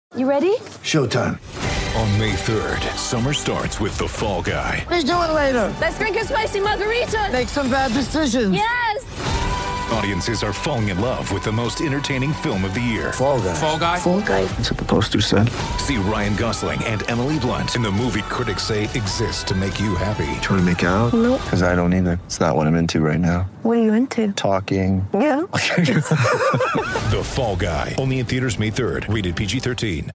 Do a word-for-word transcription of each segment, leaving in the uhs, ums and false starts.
You ready? Showtime. On May third, summer starts with The Fall Guy. Let's do it later. Let's drink a spicy margarita. Make some bad decisions. Yes! Audiences are falling in love with the most entertaining film of the year. Fall Guy. Fall Guy? Fall Guy. That's what the poster said. See Ryan Gosling and Emily Blunt in the movie critics say exists to make you happy. Trying to make it out? Nope. Because I don't either. It's not what I'm into right now. What are you into? Talking. Yeah. The Fall Guy. Only in theaters May third. Rated P G thirteen.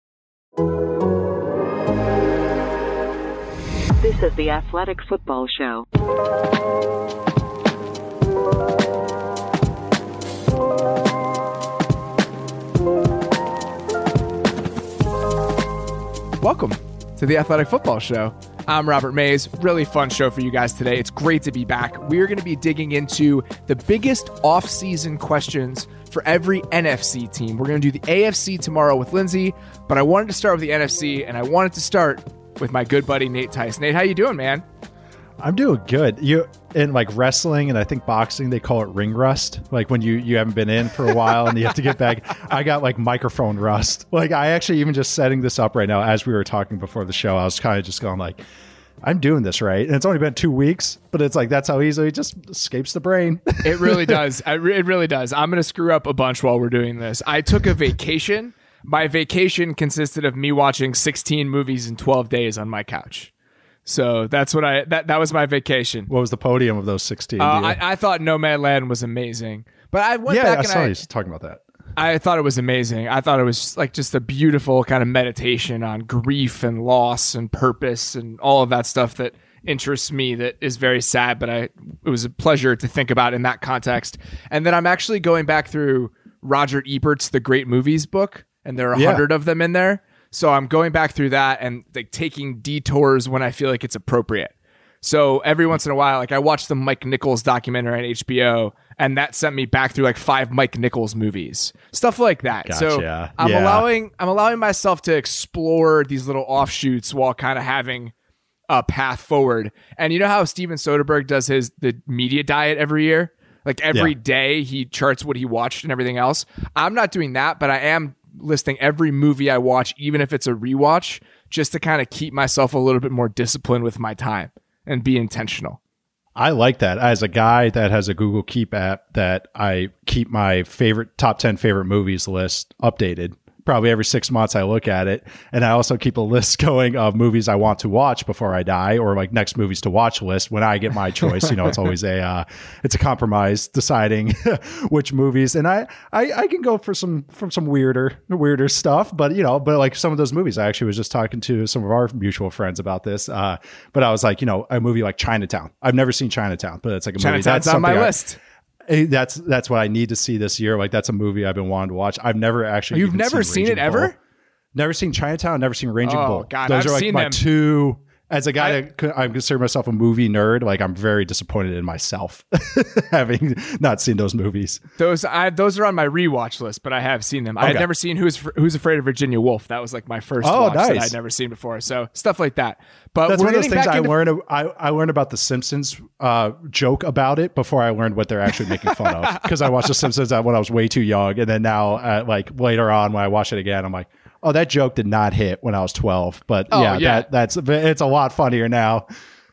This is the Athletic Football Show. Welcome to the Athletic Football Show. I'm Robert Mays. Really fun show for you guys today. It's great to be back. We're going to be digging into the biggest off-season questions for every N F C team. We're going to do the A F C tomorrow with Lindsay, but I wanted to start with the N F C, and I wanted to start with my good buddy Nate Tice. Nate, how you doing, man? I'm doing good. You in like wrestling and I think boxing, they call it ring rust. Like when you you haven't been in for a while and you have to get back. I got like microphone rust. Like I actually even just setting this up right now as we were talking before the show, I was kind of just going like, I'm doing this right. And it's only been two weeks, but it's like that's how easily it just escapes the brain. It really does. I re- it really does. I'm going to screw up a bunch while we're doing this. I took a vacation. My vacation consisted of me watching sixteen movies in twelve days on my couch. So that's what I, that, that was my vacation. What was the podium of those sixteen? Uh, I, I thought Nomadland was amazing, but I went yeah, back I and saw I, you talking about that. I thought it was amazing. I thought it was like just a beautiful kind of meditation on grief and loss and purpose and all of that stuff that interests me, that is very sad, but I, it was a pleasure to think about in that context. And then I'm actually going back through Roger Ebert's The Great Movies book, and there are a Yeah. hundred of them in there. So I'm going back through that and like taking detours when I feel like it's appropriate. So every once in a while, like I watched the Mike Nichols documentary on H B O, and that sent me back through like five Mike Nichols movies, stuff like that. Gotcha. So I'm Yeah. allowing I'm allowing myself to explore these little offshoots while kind of having a path forward. And you know how Steven Soderbergh does his the media diet every year? Like every Yeah. day he charts what he watched and everything else. I'm not doing that, but I am listing every movie I watch, even if it's a rewatch, just to kind of keep myself a little bit more disciplined with my time and be intentional. I like that. As a guy that has a Google Keep app, that I keep my favorite top ten favorite movies list updated. Probably every six months I look at it. And I also keep a list going of movies I want to watch before I die, or like next movies to watch list when I get my choice. You know, it's always a, uh, it's a compromise deciding which movies. And I, I, I can go for some, from some weirder, weirder stuff, but you know, but like some of those movies, I actually was just talking to some of our mutual friends about this. Uh, but I was like, you know, a movie like Chinatown. I've never seen Chinatown, but it's like a movie Chinatown's that's on my something I- list. Eh, That's that's what I need to see this year. Like that's a movie I've been wanting to watch. I've never actually. You've even never seen Raging it ever? Bull. Never seen Chinatown. Never seen Raging Oh, Bull. God, Those I've are like seen my them. two. As a guy I- that I consider myself a movie nerd, like I'm very disappointed in myself having not seen those movies. Those I those are on my rewatch list, but I have seen them. I had Okay. never seen Who's Who's Afraid of Virginia Woolf. That was like my first Oh, watch that nice. I'd never seen before. So stuff like that. But That's we're one of those getting things back I into- learned. I, I learned about the Simpsons uh, joke about it before I learned what they're actually making fun of. Because I watched the Simpsons when I was way too young, and then now, uh, like later on when I watch it again, I'm like, oh, that joke did not hit when I was twelve. But Oh, yeah, yeah. That, that's it's a lot funnier now.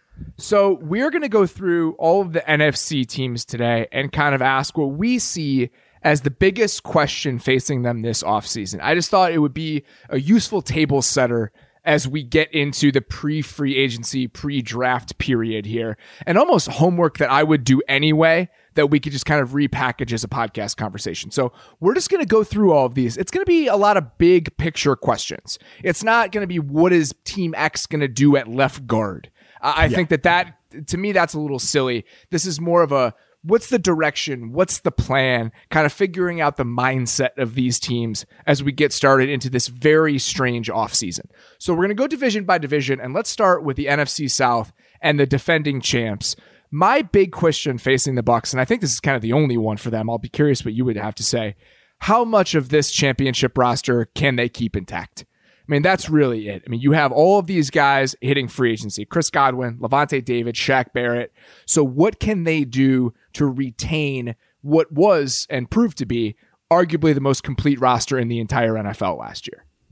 So we're going to go through all of the N F C teams today and kind of ask what we see as the biggest question facing them this offseason. I just thought it would be a useful table setter as we get into the pre-free agency, pre-draft period here, and almost homework that I would do anyway that we could just kind of repackage as a podcast conversation. So we're just going to go through all of these. It's going to be a lot of big picture questions. It's not going to be what is Team X going to do at left guard. I I think that that, to me, that's a little silly. This is more of a, what's the direction? What's the plan? Kind of figuring out the mindset of these teams as we get started into this very strange offseason. So we're going to go division by division, and let's start with the N F C South and the defending champs. My big question facing the Bucs, and I think this is kind of the only one for them, I'll be curious what you would have to say. How much of this championship roster can they keep intact? I mean, that's really it. I mean, you have all of these guys hitting free agency. Chris Godwin, Levante David, Shaq Barrett. So what can they do to retain what was and proved to be arguably the most complete roster in the entire N F L last year?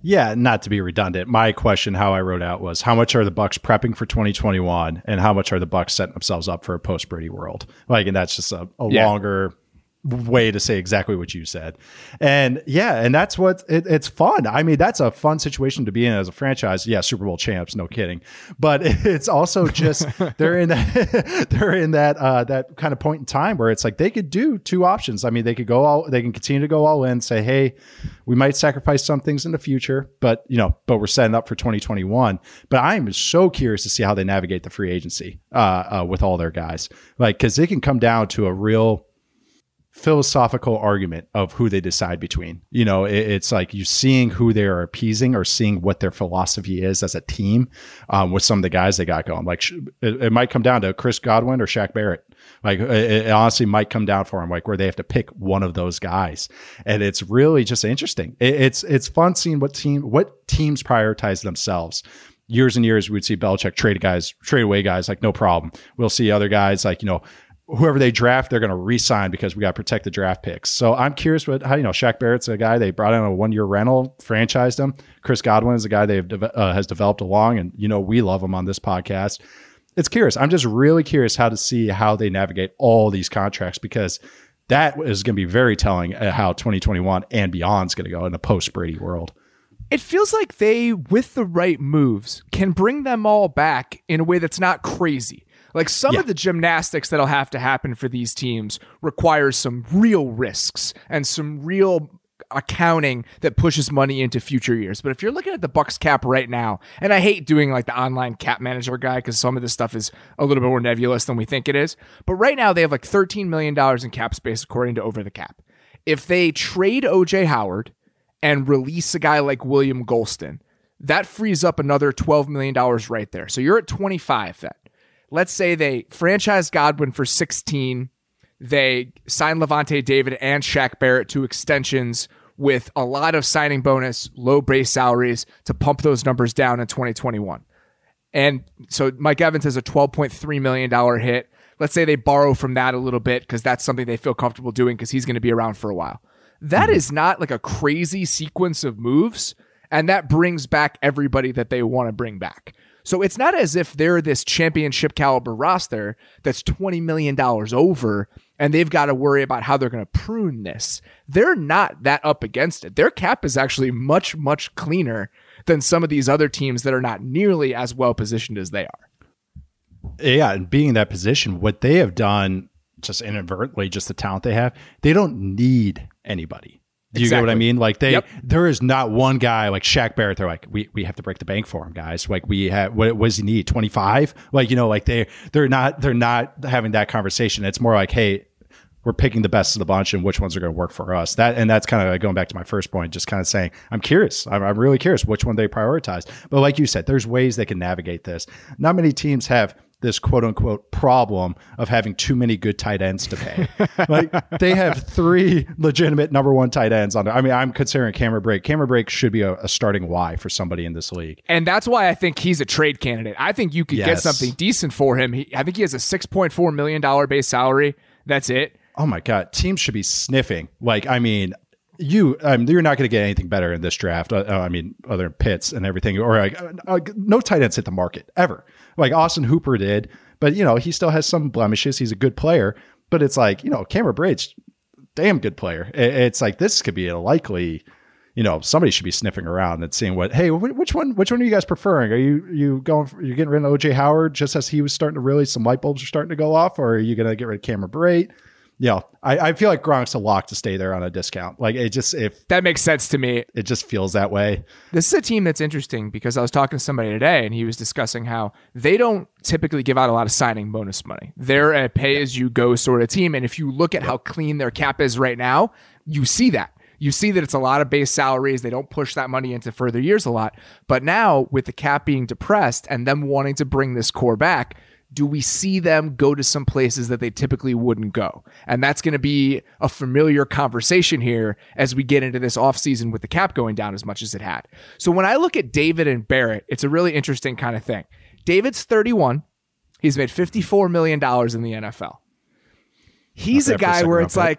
Yeah, not to be redundant. My question, how I wrote out was, how much are the Bucks prepping for twenty twenty-one, and how much are the Bucks setting themselves up for a post Brady world? Like, and that's just a, a Yeah. longer way to say exactly what you said. And yeah, and that's what it, it's fun. I mean, that's a fun situation to be in as a franchise. Yeah, Super Bowl champs, no kidding. But it's also just they're in that they're in that uh, that kind of point in time where it's like they could do two options. I mean, they could go all they can continue to go all in, say, hey, we might sacrifice some things in the future, but you know, but we're setting up for twenty twenty-one. But I am so curious to see how they navigate the free agency uh, uh, with all their guys, like because it can come down to a real philosophical argument of who they decide between. You know, it, it's like you seeing who they are appeasing or seeing what their philosophy is as a team um, with some of the guys they got going. Like it, it might come down to Chris Godwin or Shaq Barrett. Like it, it honestly might come down for them, like where they have to pick one of those guys. And it's really just interesting. It, it's it's fun seeing what team what teams prioritize themselves. Years and years, we'd see Belichick trade guys, trade away guys, like no problem. We'll see other guys like, you know, whoever they draft, they're going to re-sign because we got to protect the draft picks. So I'm curious what, how, you know, Shaq Barrett's a guy they brought in a one-year rental, franchised him. Chris Godwin is a guy they've de- uh, has developed along, and you know we love him on this podcast. It's curious. I'm just really curious how to see how they navigate all these contracts, because that is going to be very telling at how twenty twenty-one and beyond is going to go in the post-Brady world. It feels like they, with the right moves, can bring them all back in a way that's not crazy. Like some Yeah. of the gymnastics that'll have to happen for these teams requires some real risks and some real accounting that pushes money into future years. But if you're looking at the Bucks cap right now, and I hate doing like the online cap manager guy because some of this stuff is a little bit more nebulous than we think it is. But right now they have like thirteen million dollars in cap space according to Over the Cap. If they trade O J Howard and release a guy like William Golston, that frees up another twelve million dollars right there. So you're at twenty-five then. Let's say they franchise Godwin for sixteen. They sign Levante David and Shaq Barrett to extensions with a lot of signing bonus, low base salaries to pump those numbers down in twenty twenty-one. And so Mike Evans has a twelve point three million dollars hit. Let's say they borrow from that a little bit because that's something they feel comfortable doing because he's going to be around for a while. That mm-hmm. is not like a crazy sequence of moves, and that brings back everybody that they want to bring back. So it's not as if they're this championship caliber roster that's twenty million dollars over and they've got to worry about how they're going to prune this. They're not that up against it. Their cap is actually much, much cleaner than some of these other teams that are not nearly as well positioned as they are. Yeah, and being in that position, what they have done, just inadvertently, just the talent they have, they don't need anybody. Do you exactly. get what I mean? Like they, yep. there is not one guy like Shaq Barrett. They're like, we we have to break the bank for him, guys. Like we have, what, what does he need? twenty-five? Like, you know, like they, they're not, they're not having that conversation. It's more like, hey, we're picking the best of the bunch and which ones are going to work for us. That, and that's kind of like going back to my first point, just kind of saying, I'm curious. I'm, I'm really curious which one they prioritize. But like you said, there's ways they can navigate this. Not many teams have this quote unquote problem of having too many good tight ends to pay. Like they have three legitimate number one tight ends on there. I mean, I'm considering Cameron Brake. Cameron Brake should be a, a starting Y for somebody in this league. And that's why I think he's a trade candidate. I think you could yes. get something decent for him. He, I think he has a six point four million dollars base salary. That's it. Oh my God. Teams should be sniffing. Like, I mean, You, um, you're not going to get anything better in this draft. Uh, I mean, other than Pitts and everything, or like, uh, no tight ends hit the market ever. Like Austin Hooper did, but you know he still has some blemishes. He's a good player, but it's like you know Cameron Brate's damn good player. It, it's like this could be a likely, you know, somebody should be sniffing around and seeing what. Hey, which one? Which one are you guys preferring? Are you you going? For, you're getting rid of O J Howard just as he was starting to really some light bulbs are starting to go off, or are you going to get rid of Cameron Brate? Yeah, you know, I, I feel like Gronk's a lock to stay there on a discount. Like it just if that makes sense to me. It just feels that way. This is a team that's interesting because I was talking to somebody today and he was discussing how they don't typically give out a lot of signing bonus money. They're a pay-as-you-go sort of team, and if you look at how clean their cap is right now, you see that. You see that it's a lot of base salaries. They don't push that money into further years a lot. But now with the cap being depressed and them wanting to bring this core back, do we see them go to some places that they typically wouldn't go? And that's going to be a familiar conversation here as we get into this offseason with the cap going down as much as it had. So when I look at David and Barrett, it's a really interesting kind of thing. David's thirty-one. He's made fifty-four million dollars in the N F L. He's a guy where it's like,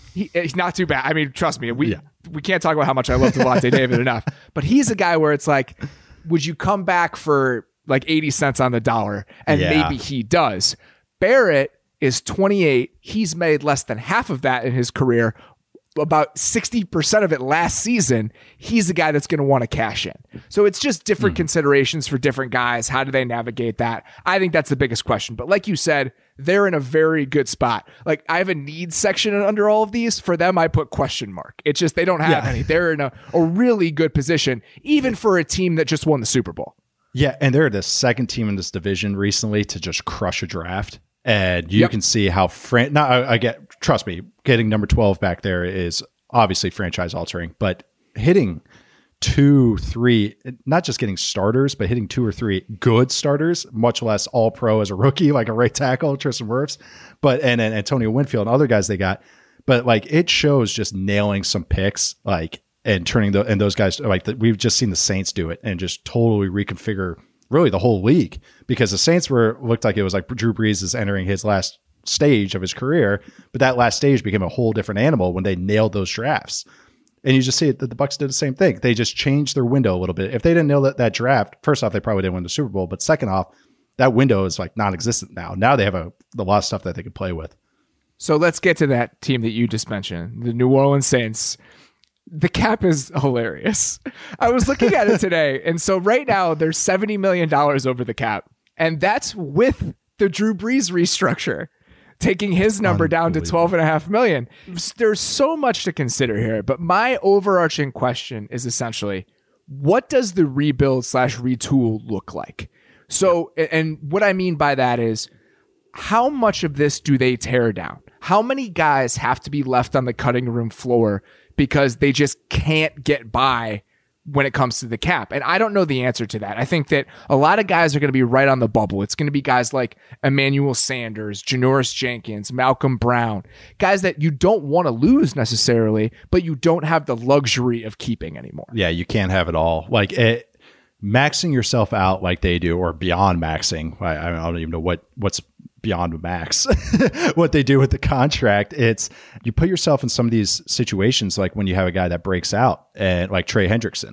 he, he's not too bad. I mean, trust me, we Yeah. we can't talk about how much I love Devontae David enough. But he's a guy where it's like, would you come back for like eighty cents on the dollar? And Yeah. maybe he does. Barrett is twenty-eight. He's made less than half of that in his career. About sixty percent of it last season. He's the guy that's going to want to cash in. So it's just different Hmm. considerations for different guys. How do they navigate that? I think that's the biggest question. But like you said, they're in a very good spot. Like I have a needs section under all of these. For them, I put question mark. It's just they don't have Yeah. any. They're in a, a really good position, even for a team that just won the Super Bowl. Yeah, and they're the second team in this division recently to just crush a draft. And you Yep. can see how fran- now I, I get trust me, getting number twelve back there is obviously franchise altering, but hitting two, three, not just getting starters, but hitting two or three good starters, much less all pro as a rookie, like a right tackle, Tristan Wirfs, but and, and Antonio Winfield and other guys they got. But like it shows just nailing some picks, like and turning the and those guys like the, we've just seen the Saints do it and just totally reconfigure really the whole league, because the Saints were looked like it was like Drew Brees is entering his last stage of his career, but that last stage became a whole different animal when they nailed those drafts. And you just see it that the Bucs did the same thing. They just changed their window a little bit. If they didn't nail that, that draft, first off, they probably didn't win the Super Bowl. But second off, that window is like non-existent now. Now they have a, a lot of stuff that they can play with. So let's get to that team that you just mentioned, the New Orleans Saints. The cap is hilarious. I was looking at it today. And so right now there's seventy million dollars over the cap. And that's with the Drew Brees restructure, taking his number down to twelve and a half million. There's so much to consider here, but my overarching question is essentially, what does the rebuild slash retool look like? So, and what I mean by that is, how much of this do they tear down? How many guys have to be left on the cutting room floor because they just can't get by when it comes to the cap? And I don't know the answer to that. I think that a lot of guys are going to be right on the bubble. It's going to be guys like Emmanuel Sanders, Janoris Jenkins, Malcolm Brown, guys that you don't want to lose necessarily, but you don't have the luxury of keeping anymore. Yeah, you can't have it all. Like it, maxing yourself out like they do, or beyond maxing. I, I don't even know what what's beyond max, what they do with the contract. It's you put yourself in some of these situations, like when you have a guy that breaks out, and like Trey Hendrickson,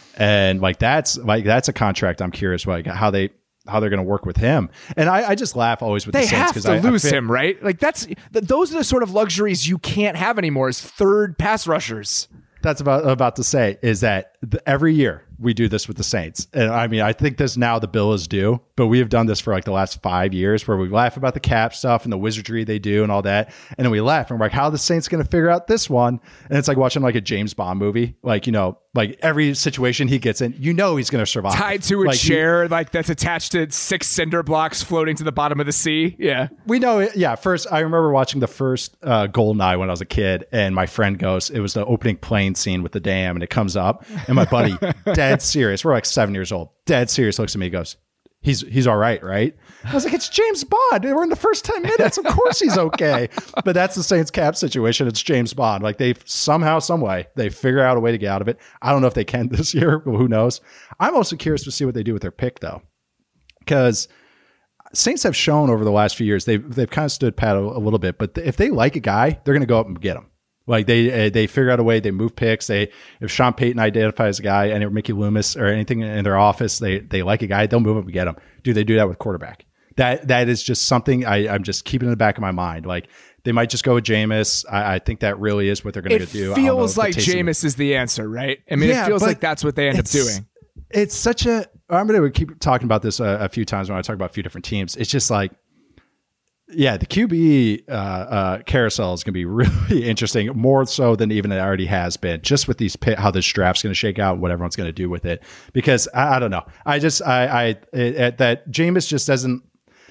and like that's like that's a contract. I'm curious, like how they how they're going to work with him. And I, I just laugh always with they the Saints have to I, lose I fit, him, right? Like that's th- those are the sort of luxuries you can't have anymore as third pass rushers. That's about about to say is that the, every year we do this with the Saints. And I mean, I think this now the bill is due, but we have done this for like the last five years where we laugh about the cap stuff and the wizardry they do and all that. And then we laugh and we're like, how are the Saints going to figure out this one? And it's like watching like a James Bond movie. Like, you know, like every situation he gets in, you know, he's going to survive. Tied to a like chair he, like that's attached to six cinder blocks floating to the bottom of the sea. Yeah. We know it. Yeah. First, I remember watching the first uh, Goldeneye when I was a kid, and my friend goes, it was the opening plane scene with the dam, and it comes up, and my buddy, dead serious, we're like seven years old, dead serious, looks at me and goes, he's he's all right, right? I was like, it's James Bond. We're in the first ten minutes. Of course he's okay. But that's the Saints cap situation. It's James Bond. Like they somehow, some way, they figure out a way to get out of it. I don't know if they can this year, but who knows? I'm also curious to see what they do with their pick, though, because Saints have shown over the last few years they've they've kind of stood pat a, a little bit. But if they like a guy, they're going to go up and get him. Like they uh, they figure out a way. They move picks. They if Sean Payton identifies a guy and or Mickey Loomis or anything in their office, they they like a guy, they'll move him and get him. Do they do that with quarterback? That that is just something I, I'm just keeping in the back of my mind. Like they might just go with Jameis. I, I think that really is what they're going to do. It feels like Jameis is the answer, right? I mean, Yeah, it feels but like that's what they end up it's- doing. It's such a. I'm going to keep talking about this a, a few times when I talk about a few different teams. It's just like. Yeah, the Q B uh, uh, carousel is going to be really interesting, more so than even it already has been, just with these pit, how this draft's going to shake out and what everyone's going to do with it. Because I, I don't know, I just I, I it, it, that Jameis just doesn't.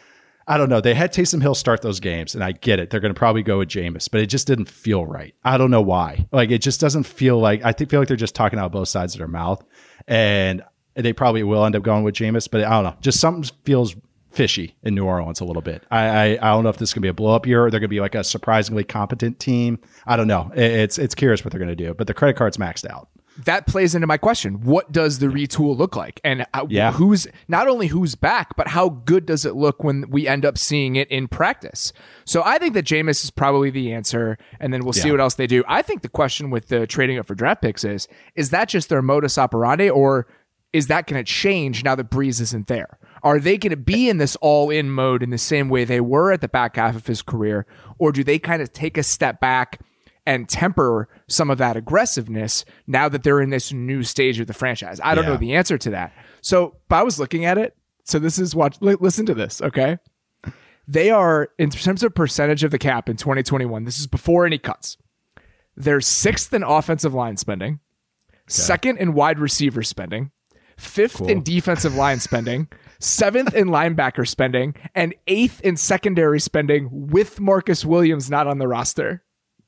I don't know. They had Taysom Hill start those games, and I get it. They're going to probably go with Jameis, but it just didn't feel right. I don't know why. Like it just doesn't feel like. I think feel like they're just talking out both sides of their mouth, and they probably will end up going with Jameis. But I don't know. Just something feels fishy in New Orleans a little bit. I, I I don't know if this is gonna be a blow up year or they're gonna be like a surprisingly competent team. I don't know. It, it's it's curious what they're gonna do, but the credit card's maxed out. that plays into my question. What does the retool look like? And uh, Yeah. who's not only who's back, but how good does it look when we end up seeing it in practice? So I think that Jameis is probably the answer, and then we'll see Yeah. what else they do. I think the question with the trading up for draft picks is, is that just their modus operandi, or is that going to change now that Breeze isn't there? Are they going to be in this all-in mode in the same way they were at the back half of his career, or do they kind of take a step back and temper some of that aggressiveness now that they're in this new stage of the franchise? I don't Yeah. know the answer to that. So, but I was looking at it. So this is what, li- listen to this, okay? They are, in terms of percentage of the cap in twenty twenty-one, this is before any cuts. They're sixth in offensive line spending, second in wide receiver spending, fifth Cool. in defensive line spending, seventh in linebacker spending, and eighth in secondary spending with Marcus Williams not on the roster.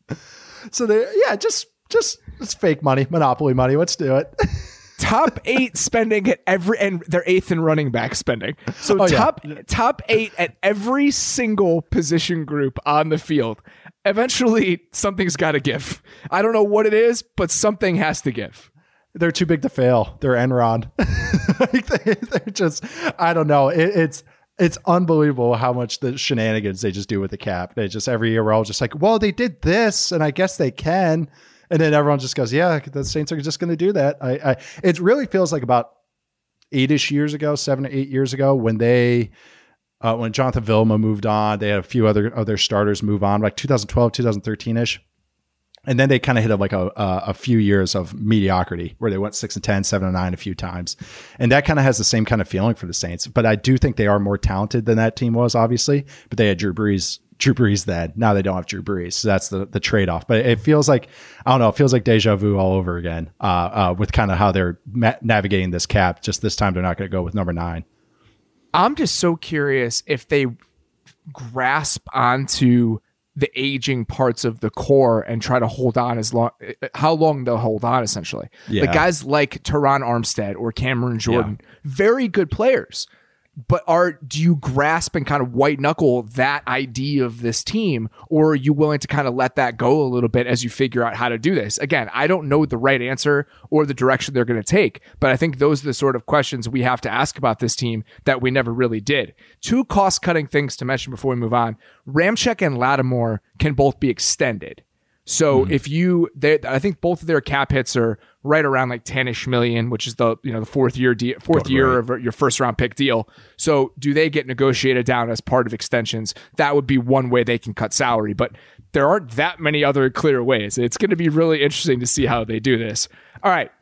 So they, yeah, just just it's fake money, monopoly money. Let's do it. Top eight spending at every, and they're eighth in running back spending. So Oh, yeah. top top eight at every single position group on the field. Eventually, something's got to give. I don't know what it is, but something has to give. They're too big to fail. They're Enron. Like they, they're just, I don't know. It, it's it's unbelievable how much the shenanigans they just do with the cap. They just every year we're all just like, well, they did this, and I guess they can. And then everyone just goes, yeah, the Saints are just going to do that. I, I, it really feels like about eight-ish years ago, seven or eight years ago, when they, uh, when Jonathan Vilma moved on, they had a few other other starters move on, like twenty twelve, twenty thirteen-ish. And then they kind of hit a, like a, a a few years of mediocrity where they went six and ten, seven and nine a few times. And that kind of has the same kind of feeling for the Saints. But I do think they are more talented than that team was, obviously. But they had Drew Brees, Drew Brees then. Now they don't have Drew Brees. So that's the, the trade-off. But it feels like, I don't know, it feels like deja vu all over again uh, uh, with kind of how they're ma- navigating this cap. Just this time they're not going to go with number nine. I'm just so curious if they grasp onto the aging parts of the core and try to hold on as long, how long they'll hold on, essentially. Yeah. Like guys like Teron Armstead or Cameron Jordan, very good players. But are do you grasp and kind of white knuckle that idea of this team, or are you willing to kind of let that go a little bit as you figure out how to do this? Again, I don't know the right answer or the direction they're going to take, but I think those are the sort of questions we have to ask about this team that we never really did. Two cost-cutting things to mention before we move on. Ramczyk and Lattimore can both be extended. So if you, they, I think both of their cap hits are right around like ten-ish million, which is the you know the fourth year de- fourth Totally year right. of your first round pick deal. So do they get negotiated down as part of extensions? That would be one way they can cut salary, but there aren't that many other clear ways. It's going to be really interesting to see how they do this. All right,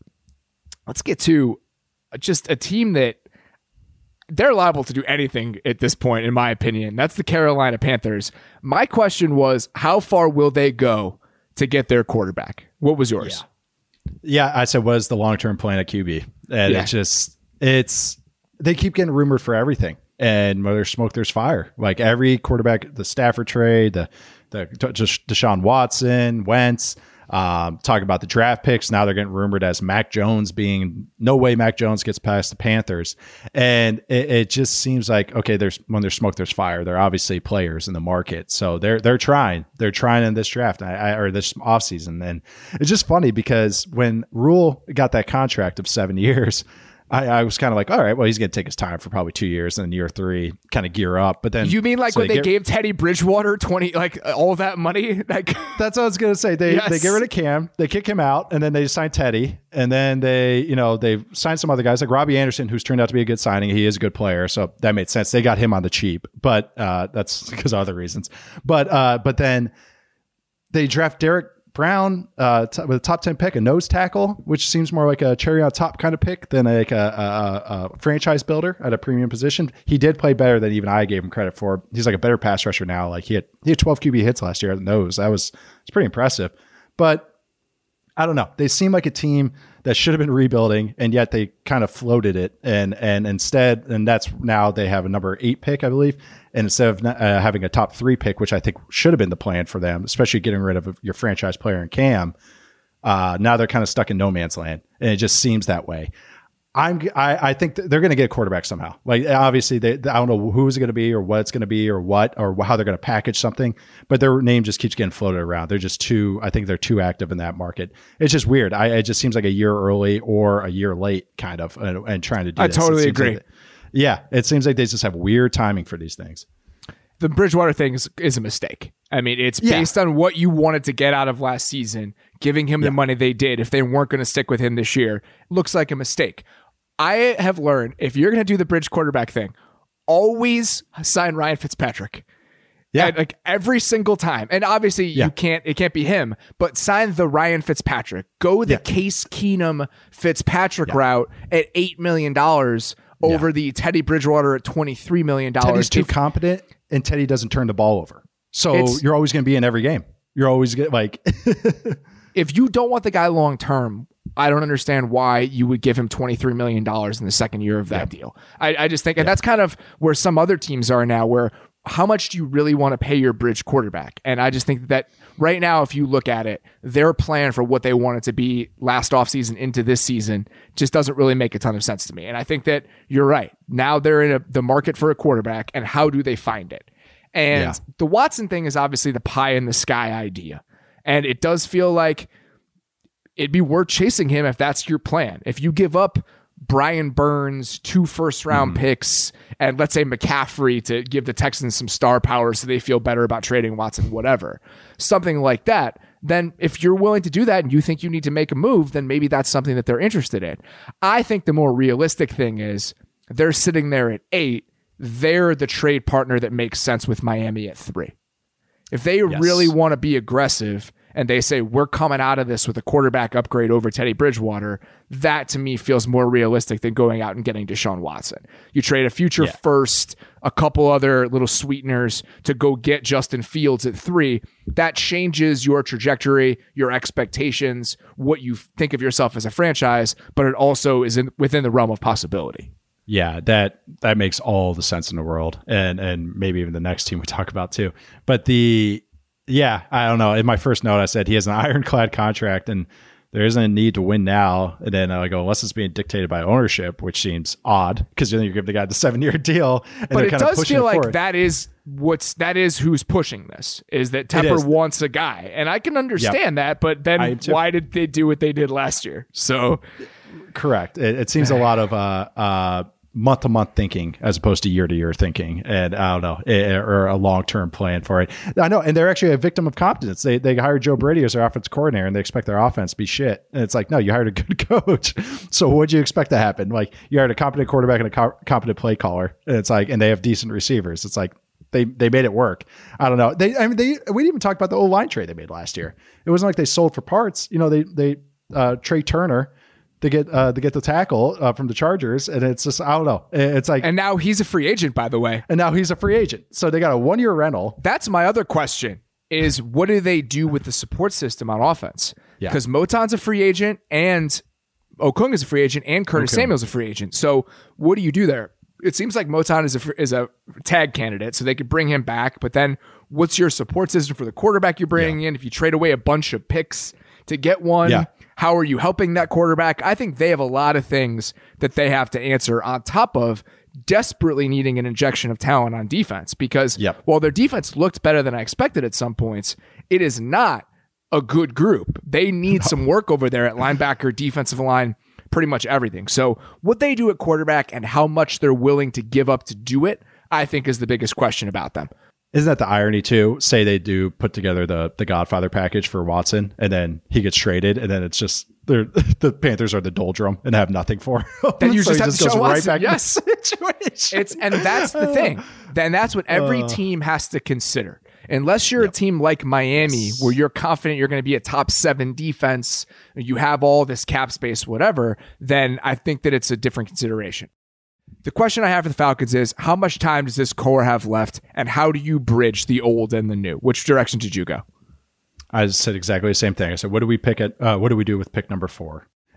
let's get to just a team that they're liable to do anything at this point, in my opinion. That's the Carolina Panthers. My question was, how far will they go to get their quarterback? What was yours? Yeah, I said was the long-term plan at Q B. And Yeah. it just, it's, they keep getting rumored for everything. And where there's smoke, there's fire. Like every quarterback, the Stafford trade, the, the just Deshaun Watson, Wentz, um, talking about the draft picks. Now they're getting rumored as Mac Jones being, no way Mac Jones gets past the Panthers. And it, it just seems like, okay, there's, when there's smoke, there's fire. They're obviously players in the market. So they're, they're trying, they're trying in this draft I, I, or this offseason. And it's just funny because when Rule got that contract of seven years, I, I was kind of like, all right, well, he's going to take his time for probably two years, and then year three, kind of gear up. But then You mean like so when they get- gave Teddy Bridgewater twenty, like all that money? Like, That's what I was going to say. They Yes. they get rid of Cam, they kick him out, and then they sign Teddy, and then they you know they signed some other guys like Robbie Anderson, who's turned out to be a good signing. He is a good player, so that made sense. They got him on the cheap, but uh, that's because of other reasons. But uh, but then they draft Derek Brown uh, t- with a top ten pick, a nose tackle, which seems more like a cherry on top kind of pick than like a, a, a, a franchise builder at a premium position. He did play better than even I gave him credit for. He's like a better pass rusher now. Like he had he had twelve Q B hits last year at the nose. That was it's pretty impressive. But I don't know. They seem like a team that should have been rebuilding, and yet they kind of floated it. And and instead, and that's now they have a number eight pick, I believe. And instead of uh, having a top three pick, which I think should have been the plan for them, especially getting rid of your franchise player in Cam, uh, now they're kind of stuck in no man's land. And it just seems that way. I'm I, I think they're going to get a quarterback somehow. Like obviously they I don't know who's it going to be or what it's going to be or what or how they're going to package something, but their name just keeps getting floated around. They're just too I think they're too active in that market. It's just weird. I it just seems like a year early or a year late kind of and, and trying to do I this. totally agree. Like, yeah, it seems like they just have weird timing for these things. The Bridgewater thing is, is a mistake. I mean, it's Yeah. based on what you wanted to get out of last season, giving him Yeah. the money they did. If they weren't going to stick with him this year, looks like a mistake. I have learned if you're going to do the bridge quarterback thing, always sign Ryan Fitzpatrick. Yeah. And, like every single time. And obviously Yeah. you can't, it can't be him, but sign the Ryan Fitzpatrick. Go the Yeah. Case Keenum Fitzpatrick Yeah. route at eight million dollars over Yeah. the Teddy Bridgewater at twenty-three million dollars. Teddy's too If- competent and Teddy doesn't turn the ball over. So It's- you're always going to be in every game. You're always get like if you don't want the guy long term, I don't understand why you would give him twenty-three million dollars in the second year of that deal. I, I just think, and that's kind of where some other teams are now, where how much do you really want to pay your bridge quarterback? And I just think that right now, if you look at it, their plan for what they want it to be last offseason into this season just doesn't really make a ton of sense to me. And I think that you're right. Now they're in a, the market for a quarterback, and how do they find it? And Yeah. the Watson thing is obviously the pie in the sky idea. And it does feel like it'd be worth chasing him if that's your plan. If you give up Brian Burns, two first round Mm-hmm. picks, and let's say McCaffrey to give the Texans some star power so they feel better about trading Watson, whatever, something like that, then if you're willing to do that and you think you need to make a move, then maybe that's something that they're interested in. I think the more realistic thing is they're sitting there at eight. They're the trade partner that makes sense with Miami at three. If they Yes. really want to be aggressive and they say, we're coming out of this with a quarterback upgrade over Teddy Bridgewater, that to me feels more realistic than going out and getting Deshaun Watson. You trade a future Yeah. first, a couple other little sweeteners to go get Justin Fields at three. That changes your trajectory, your expectations, what you think of yourself as a franchise, but it also is in, within the realm of possibility. Yeah, that that makes all the sense in the world, and and maybe even the next team we talk about too. But the yeah, I don't know. In my first note, I said he has an ironclad contract, and there isn't a need to win now. And then I go, unless it's being dictated by ownership, which seems odd because then you give the guy the seven year deal. And But they're it kind of does pushing feel it like forward. that is what's that is who's pushing this is that Tepper is. wants a guy, and I can understand that. But I then am too. why did they do what they did last year? So Correct. It, it seems a lot of uh, uh, month-to-month thinking as opposed to year-to-year thinking, and I don't know, eh, or a long-term plan for it. I know, and they're actually a victim of competence. They they hired Joe Brady as their offensive coordinator, and they expect their offense to be shit. And it's like, no, you hired a good coach. So what do you expect to happen? Like, you hired a competent quarterback and a co- competent play caller. And it's like, and they have decent receivers. It's like they they made it work. I don't know. They I mean they we didn't even talk about the O-line trade they made last year. It wasn't like they sold for parts. You know, they they uh, Trey Turner. To get uh, to get the tackle uh, from the Chargers, and it's just I don't know. It's like, and now he's a free agent, by the way. and now he's a free agent, so they got a one year rental. That's my other question: is what do they do with the support system on offense? Yeah. Because Moton's a free agent, and Okung is a free agent, and Curtis Okung. Samuel's a free agent. So what do you do there? It seems like Moton is a fr- is a tag candidate, so they could bring him back. But then, what's your support system for the quarterback you're bringing in? If you trade away a bunch of picks to get one, Yeah. how are you helping that quarterback? I think they have a lot of things that they have to answer on top of desperately needing an injection of talent on defense, because Yep. while their defense looked better than I expected at some points, it is not a good group. They need some work over there at linebacker, defensive line, pretty much everything. So what they do at quarterback and how much they're willing to give up to do it, I think is the biggest question about them. Isn't that the irony too? Say they do put together the the Godfather package for Watson, and then he gets traded, and then it's just they're, the Panthers are the doldrum and have nothing for him. Then you So just he have to goes show right Watson, back in yes. the situation. It's and that's the thing. Then that's what every team has to consider. Unless you're a team like Miami, where you're confident you're going to be a top seven defense, you have all this cap space, whatever, then I think that it's a different consideration. The question I have for the Falcons is, how much time does this core have left, and how do you bridge the old and the new? Which direction did you go? I said exactly the same thing. I said, what do we pick at? Uh, what do we do with pick number four?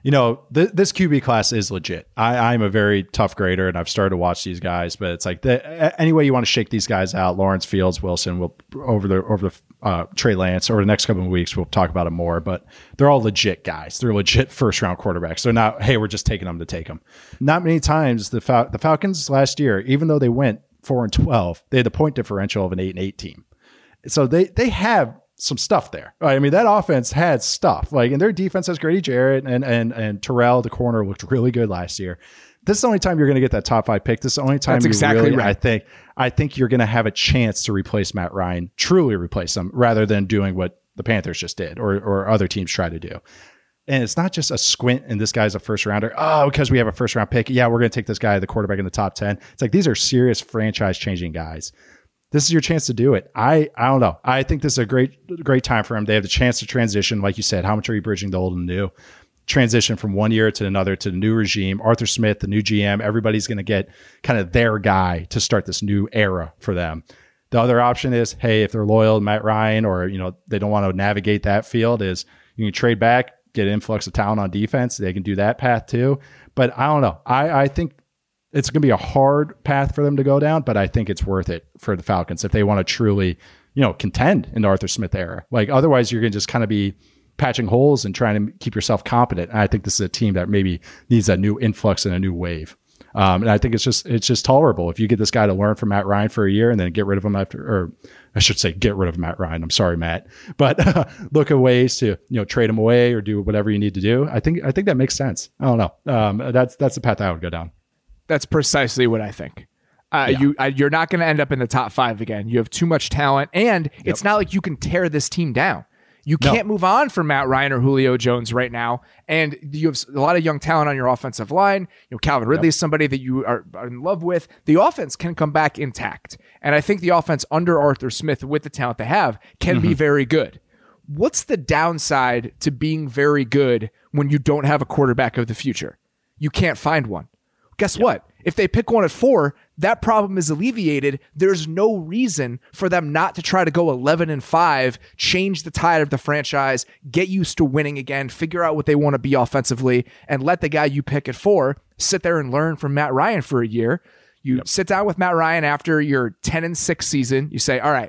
you know, th- this Q B class is legit. I, I'm a very tough grader, and I've started to watch these guys. But it's like the, any way you want to shake these guys out, Lawrence, Fields, Wilson, will over the over the uh, Trey Lance over the next couple of weeks. We'll talk about it more. But they're all legit guys. They're legit first round quarterbacks. They're not. Hey, we're just taking them to take them. Not many times the Fal- the Falcons last year, even though they went four and twelve, they had the point differential of an eight and eight team. So they they have some stuff there. I mean, that offense had stuff. Like, and their defense has Grady Jarrett and and and Terrell, the corner, looked really good last year. This is the only time you're going to get that top five pick. This is the only time That's you exactly really, right. I think, I think you're going to have a chance to replace Matt Ryan, truly replace him, rather than doing what the Panthers just did or or other teams try to do. And it's not just a squint and this guy's a first rounder. Oh, because we have a first round pick. Yeah, we're going to take this guy, the quarterback in the top ten. It's like, these are serious franchise changing guys. This is your chance to do it. I I don't know. I think this is a great great time for him. They have the chance to transition. Like you said, how much are you bridging the old and new? Transition from one year to another to the new regime. Arthur Smith, the new G M, everybody's going to get kind of their guy to start this new era for them. The other option is, hey, if they're loyal to Matt Ryan or, you know, they don't want to navigate that field, is you can trade back, get an influx of talent on defense. They can do that path too. But I don't know. I, I think it's going to be a hard path for them to go down, but I think it's worth it for the Falcons if they want to truly, you know, contend in the Arthur Smith era. Like, otherwise you're going to just kind of be patching holes and trying to keep yourself competent. And I think this is a team that maybe needs a new influx and a new wave. Um, and I think it's just, it's just tolerable if you get this guy to learn from Matt Ryan for a year and then get rid of him after, or I should say, get rid of Matt Ryan. I'm sorry, Matt, but uh, look at ways to, you know, trade him away or do whatever you need to do. I think, I think that makes sense. I don't know. Um, that's, that's the path I would go down. That's precisely what I think. Uh, Yeah. You, uh, you're not going to end up in the top five again. You have too much talent, and yep. It's not like you can tear this team down. You can't no. move on from Matt Ryan or Julio Jones right now, and you have a lot of young talent on your offensive line. You know, Calvin Ridley yep. is somebody that you are, are in love with. The offense can come back intact, and I think the offense under Arthur Smith, with the talent they have, can mm-hmm. be very good. What's the downside to being very good when you don't have a quarterback of the future? You can't find one. Guess yep. what? If they pick one at four, that problem is alleviated. There's no reason for them not to try to go eleven and five, change the tide of the franchise, get used to winning again, figure out what they want to be offensively, and let the guy you pick at four sit there and learn from Matt Ryan for a year. You yep. sit down with Matt Ryan after your ten and six season. You say, all right,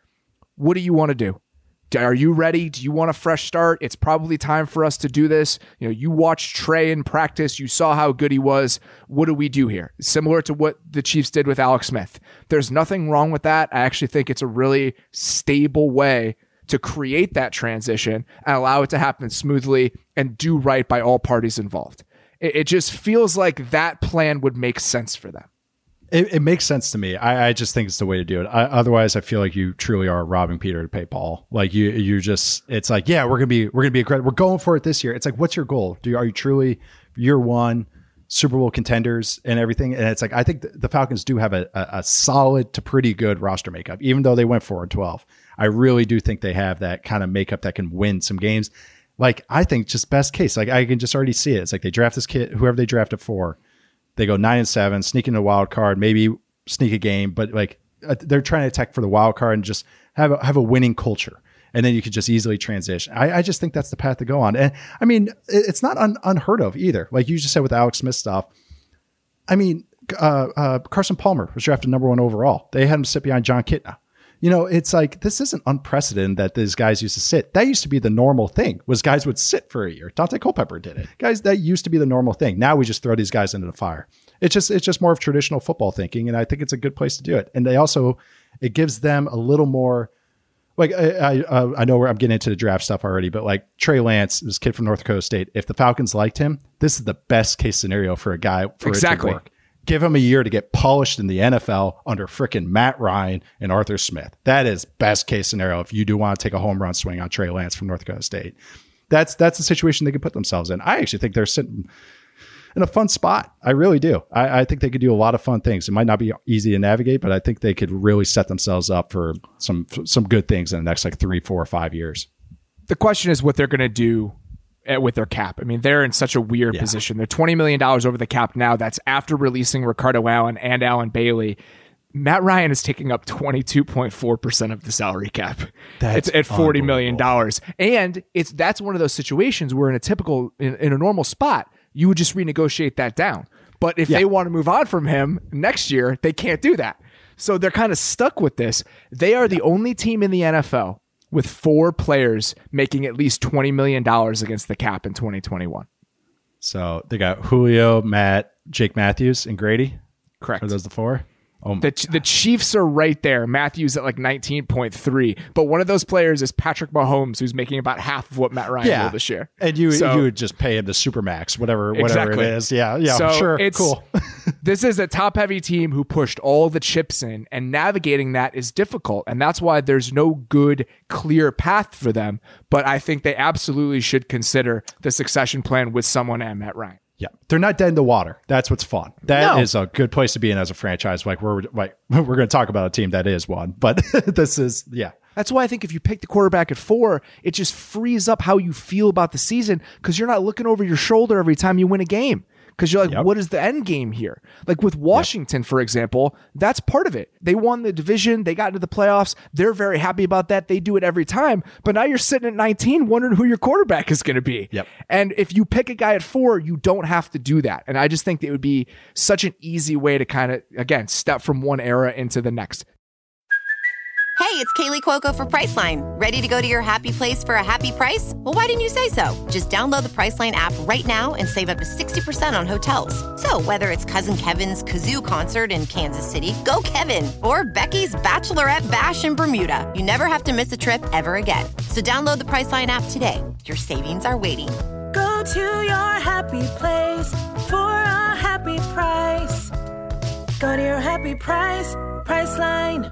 what do you want to do? Are you ready? Do you want a fresh start? It's probably time for us to do this. You know, you watched Trey in practice. You saw how good he was. What do we do here? Similar to what the Chiefs did with Alex Smith. There's nothing wrong with that. I actually think it's a really stable way to create that transition and allow it to happen smoothly and do right by all parties involved. It, it just feels like that plan would make sense for them. It, it makes sense to me. I, I just think it's the way to do it. I, otherwise, I feel like you truly are robbing Peter to pay Paul. Like you, you just, it's like, yeah, we're gonna be, we're gonna be a credit. We're going for it this year. It's like, what's your goal? Do you, are you truly year one Super Bowl contenders and everything? And it's like, I think the, the Falcons do have a, a, a solid to pretty good roster makeup, even though they went four and twelve. I really do think they have that kind of makeup that can win some games. Like, I think just best case, like I can just already see it. It's like they draft this kid, whoever they drafted for. They go nine and seven, sneak into a wild card, maybe sneak a game, but like uh, they're trying to attack for the wild card and just have a, have a winning culture. And then you could just easily transition. I, I just think that's the path to go on. And I mean, it, it's not un, unheard of either. Like you just said with Alex Smith stuff. I mean, uh, uh, Carson Palmer was drafted number one overall. They had him sit behind John Kitna. You know, it's like, this isn't unprecedented that these guys used to sit. That used to be the normal thing, was guys would sit for a year. Dante Culpepper did it. Guys, that used to be the normal thing. Now we just throw these guys into the fire. It's just, it's just more of traditional football thinking. And I think it's a good place to do it. And they also, it gives them a little more, like, I, I, I know where I'm getting into the draft stuff already, but like Trey Lance, this kid from North Dakota State, if the Falcons liked him, this is the best case scenario for a guy for exactly. it to work. Give him a year to get polished in the N F L under frickin' Matt Ryan and Arthur Smith. That is best case scenario if you do want to take a home run swing on Trey Lance from North Dakota State. That's that's the situation they could put themselves in. I actually think they're sitting in a fun spot. I really do. I, I think they could do a lot of fun things. It might not be easy to navigate, but I think they could really set themselves up for some some good things in the next like three, four, or five years. The question is what they're going to do with their cap. I mean, they're in such a weird yeah. position. They're twenty million dollars over the cap now. That's after releasing Ricardo Allen and Alan Bailey. Matt Ryan is taking up twenty-two point four percent of the salary cap. That's it's at forty million dollars. And it's that's one of those situations where in a typical, in, in a normal spot, you would just renegotiate that down. But if Yeah. they want to move on from him next year, they can't do that. So they're kind of stuck with this. They are the only team in the N F L with four players making at least twenty million dollars against the cap in twenty twenty-one. So they got Julio, Matt, Jake Matthews, and Grady. Correct. Are those the four? Oh, my The, the Chiefs are right there. Matthews at like nineteen point three. But one of those players is Patrick Mahomes, who's making about half of what Matt Ryan yeah. will this year. And you So- you would just pay him the supermax, whatever whatever Exactly. it is. Yeah, yeah, So sure. it's- Cool. This is a top-heavy team who pushed all the chips in, and navigating that is difficult. And that's why there's no good, clear path for them. But I think they absolutely should consider the succession plan with someone and Matt Ryan. Yeah, they're not dead in the water. That's what's fun. That No. is a good place to be in as a franchise. Like we're like we're going to talk about a team that is one, but this is yeah. That's why I think if you pick the quarterback at four, it just frees up how you feel about the season because you're not looking over your shoulder every time you win a game. Because you're like, Yep. what is the end game here? Like with Washington, for example, that's part of it. They won the division. They got into the playoffs. They're very happy about that. They do it every time. But now you're sitting at nineteen wondering who your quarterback is going to be. Yep. And if you pick a guy at four, you don't have to do that. And I just think that it would be such an easy way to kind of, again, step from one era into the next. Hey, it's Kaylee Cuoco for Priceline. Ready to go to your happy place for a happy price? Well, why didn't you say so? Just download the Priceline app right now and save up to sixty percent on hotels. So whether it's Cousin Kevin's Kazoo Concert in Kansas City, go Kevin, or Becky's Bachelorette Bash in Bermuda, you never have to miss a trip ever again. So download the Priceline app today. Your savings are waiting. Go to your happy place for a happy price. Go to your happy price, Priceline.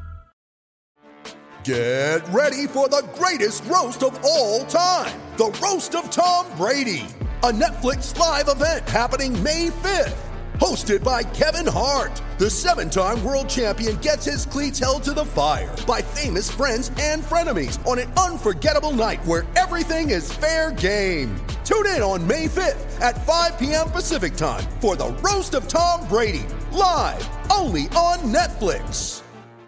Get ready for the greatest roast of all time, the Roast of Tom Brady, a Netflix live event happening May fifth. Hosted by Kevin Hart, the seven-time world champion gets his cleats held to the fire by famous friends and frenemies on an unforgettable night where everything is fair game. Tune in on May fifth at five p.m. Pacific time for the Roast of Tom Brady, live only on Netflix.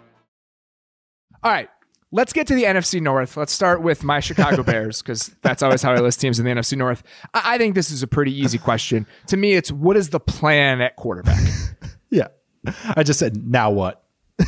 All right. Let's get to the N F C North. Let's start with my Chicago Bears because that's always how I list teams in the N F C North. I, I think this is a pretty easy question. To me, it's what is the plan at quarterback? Yeah. I just said, now what?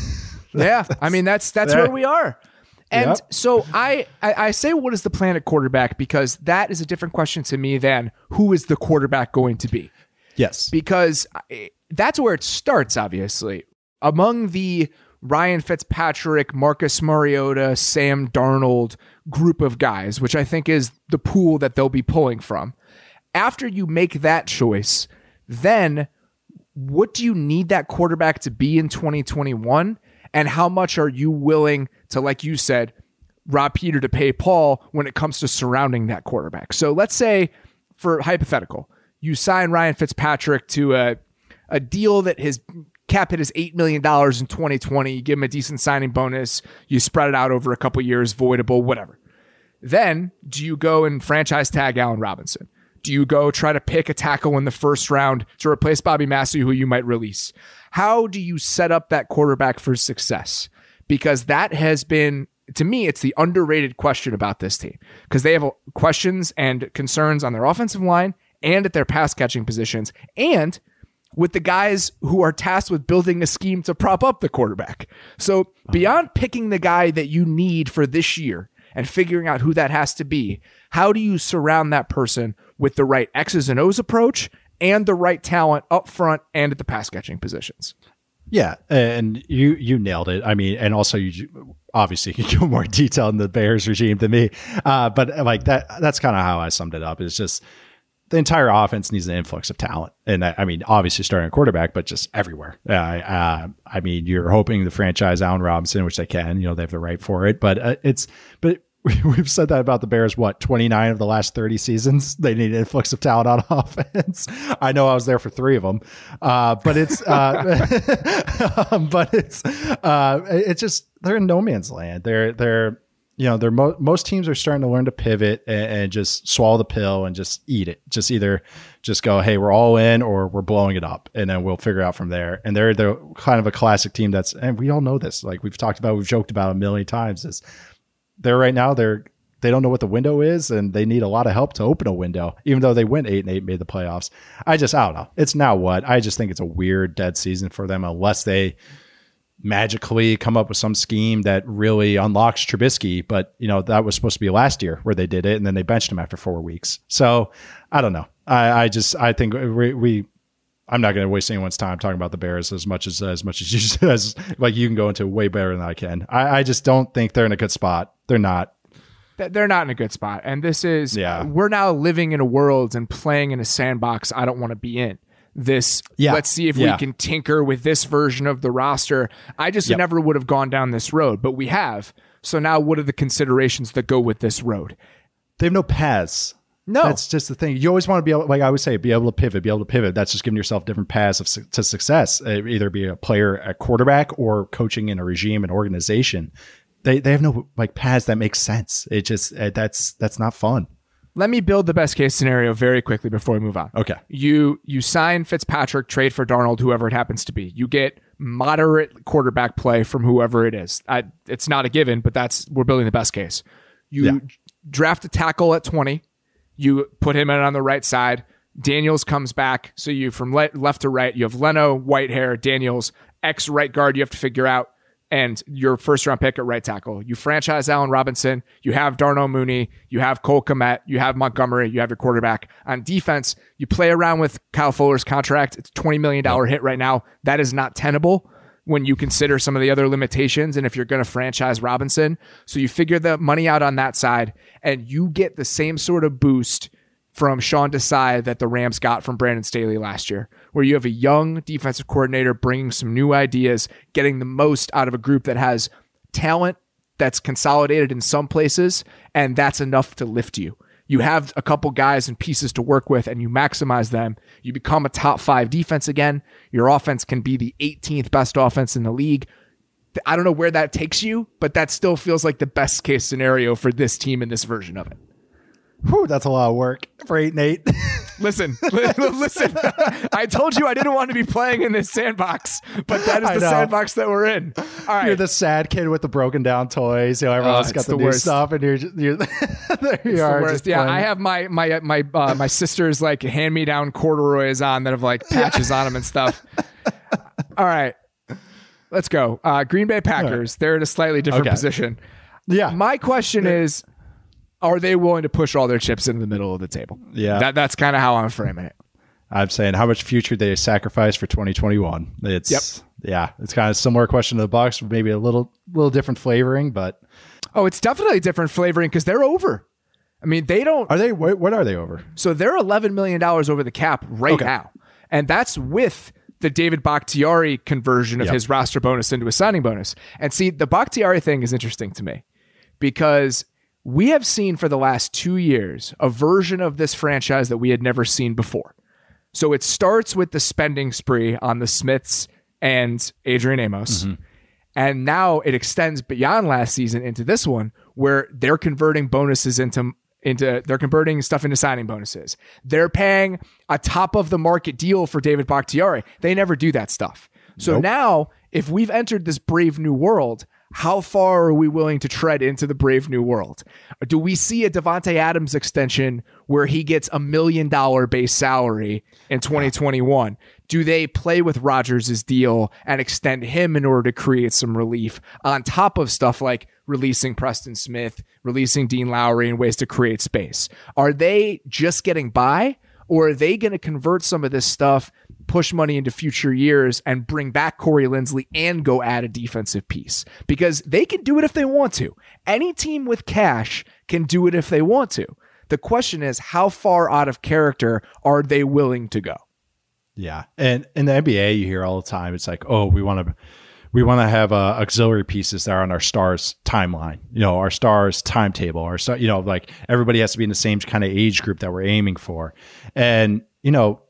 Yeah. I mean, that's that's There. where we are. And Yep. so I, I, I say what is the plan at quarterback because that is a different question to me than who is the quarterback going to be. Yes. Because I- that's where it starts, obviously. Among the Ryan Fitzpatrick, Marcus Mariota, Sam Darnold group of guys, which I think is the pool that they'll be pulling from. After you make that choice, then what do you need that quarterback to be in twenty twenty-one? And how much are you willing to, like you said, rob Peter to pay Paul when it comes to surrounding that quarterback? So let's say, for hypothetical, you sign Ryan Fitzpatrick to a, a deal that his cap hit is eight million dollars in twenty twenty. You give him a decent signing bonus. You spread it out over a couple years, voidable, whatever. Then do you go and franchise tag Allen Robinson? Do you go try to pick a tackle in the first round to replace Bobby Massey, who you might release? How do you set up that quarterback for success? Because that has been, to me, it's the underrated question about this team because they have questions and concerns on their offensive line and at their pass catching positions and with the guys who are tasked with building a scheme to prop up the quarterback. So beyond picking the guy that you need for this year and figuring out who that has to be, how do you surround that person with the right X's and O's approach and the right talent up front and at the pass catching positions? Yeah, and you you nailed it. I mean, and also you obviously you go more detail in the Bears regime than me, uh, but like that that's kind of how I summed it up. It's just the entire offense needs an influx of talent, and I, I mean, obviously starting a quarterback, but just everywhere. Uh, uh, I mean, you're hoping the franchise Allen Robinson, which they can, you know, they have the right for it, but uh, it's but. We've said that about the Bears, what, twenty-nine of the last thirty seasons? They need an influx of talent on offense. I know I was there for three of them. Uh, but it's, uh, but it's, uh, it's just, they're in no man's land. They're, they're, you know, they're mo- most teams are starting to learn to pivot and, and just swallow the pill and just eat it. Just either just go, hey, we're all in or we're blowing it up, and then we'll figure out from there. And they're they're kind of a classic team that's, and we all know this, like we've talked about, we've joked about a million times, is they're right now they're they don't know what the window is, and they need a lot of help to open a window, even though they went eight and eight, made the playoffs. I just I don't know. It's now what I just think it's a weird dead season for them unless they magically come up with some scheme that really unlocks Trubisky. But, you know, that was supposed to be last year where they did it, and then they benched him after four weeks. So I don't know. I, I just, I think we, we I'm not going to waste anyone's time talking about the Bears as much as, as much as you, as like you can go into way better than I can. I, I just don't think they're in a good spot. They're not. They're not in a good spot. And this is, yeah. we're now living in a world and playing in a sandbox I don't want to be in. This, yeah. let's see if yeah. we can tinker with this version of the roster. I just yep. never would have gone down this road, but we have. So now what are the considerations that go with this road? They have no paths. No. That's just the thing. You always want to be able, like I would say, be able to pivot, be able to pivot. That's just giving yourself different paths of su- to success, uh, either be a player at quarterback or coaching in a regime and organization. They they have no like paths that make sense. It just, uh, that's, that's not fun. Let me build the best case scenario very quickly before we move on. Okay. You you sign Fitzpatrick, trade for Darnold, whoever it happens to be. You get moderate quarterback play from whoever it is. I, it's not a given, but that's we're building the best case. You yeah. draft a tackle at twenty. You put him in on the right side. Daniels comes back. So you from le- left to right, you have Leno, Whitehair, Daniels, ex right guard you have to figure out, and your first round pick at right tackle. You franchise Allen Robinson. You have Darnell Mooney. You have Cole Kmet. You have Montgomery. You have your quarterback. On defense, you play around with Kyle Fuller's contract. It's a twenty million dollars hit right now. That is not tenable when you consider some of the other limitations and if you're going to franchise Robinson. So you figure the money out on that side, and you get the same sort of boost from Sean Desai that the Rams got from Brandon Staley last year, where you have a young defensive coordinator bringing some new ideas, getting the most out of a group that has talent that's consolidated in some places, and that's enough to lift you. You have a couple guys and pieces to work with, and you maximize them. You become a top five defense again. Your offense can be the eighteenth best offense in the league. I don't know where that takes you, but that still feels like the best case scenario for this team in this version of it. Whew, that's a lot of work for eight and eight. Listen, listen, I told you I didn't want to be playing in this sandbox, but that is the sandbox that we're in. All right. You're the sad kid with the broken down toys. You know, everyone else uh, got the, the new worst. stuff, and you're just, you're, there you it's are. The worst. Yeah, playing. I have my my my uh, my sister's like hand me down corduroys on that have like patches yeah. on them and stuff. All right, let's go. Uh, Green Bay Packers. Right. They're in a slightly different okay. position. Yeah. My question yeah. is, are they willing to push all their chips into the middle of the table? Yeah. That, that's kind of how I'm framing it. I'm saying how much future they sacrifice for twenty twenty-one. It's yep. yeah, it's kind of a similar question to the Bucs, maybe a little little different flavoring, but oh, it's definitely different flavoring because they're over. I mean, they don't. Are they? What, what are they over? So they're eleven million dollars over the cap right okay. now, and that's with the David Bakhtiari conversion of yep. his roster bonus into a signing bonus. And see, the Bakhtiari thing is interesting to me because we have seen for the last two years a version of this franchise that we had never seen before. So it starts with the spending spree on the Smiths and Adrian Amos. Mm-hmm. And now it extends beyond last season into this one where they're converting bonuses into, into they're converting stuff into signing bonuses. They're paying a top of the market deal for David Bakhtiari. They never do that stuff. So nope. now if we've entered this brave new world, how far are we willing to tread into the brave new world? Do we see a Devontae Adams extension where he gets a million dollar base salary in twenty twenty-one? Do they play with Rodgers' deal and extend him in order to create some relief on top of stuff like releasing Preston Smith, releasing Dean Lowry and ways to create space? Are they just getting by, or are they going to convert some of this stuff, push money into future years and bring back Corey Linsley and go add a defensive piece? Because they can do it if they want to. Any team with cash can do it if they want to. The question is, how far out of character are they willing to go? Yeah. And in the N B A, you hear all the time, it's like, oh, we want to, we want to have uh, auxiliary pieces that are on our stars timeline, you know, our stars timetable, our star, you know, like everybody has to be in the same kind of age group that we're aiming for. And, you know,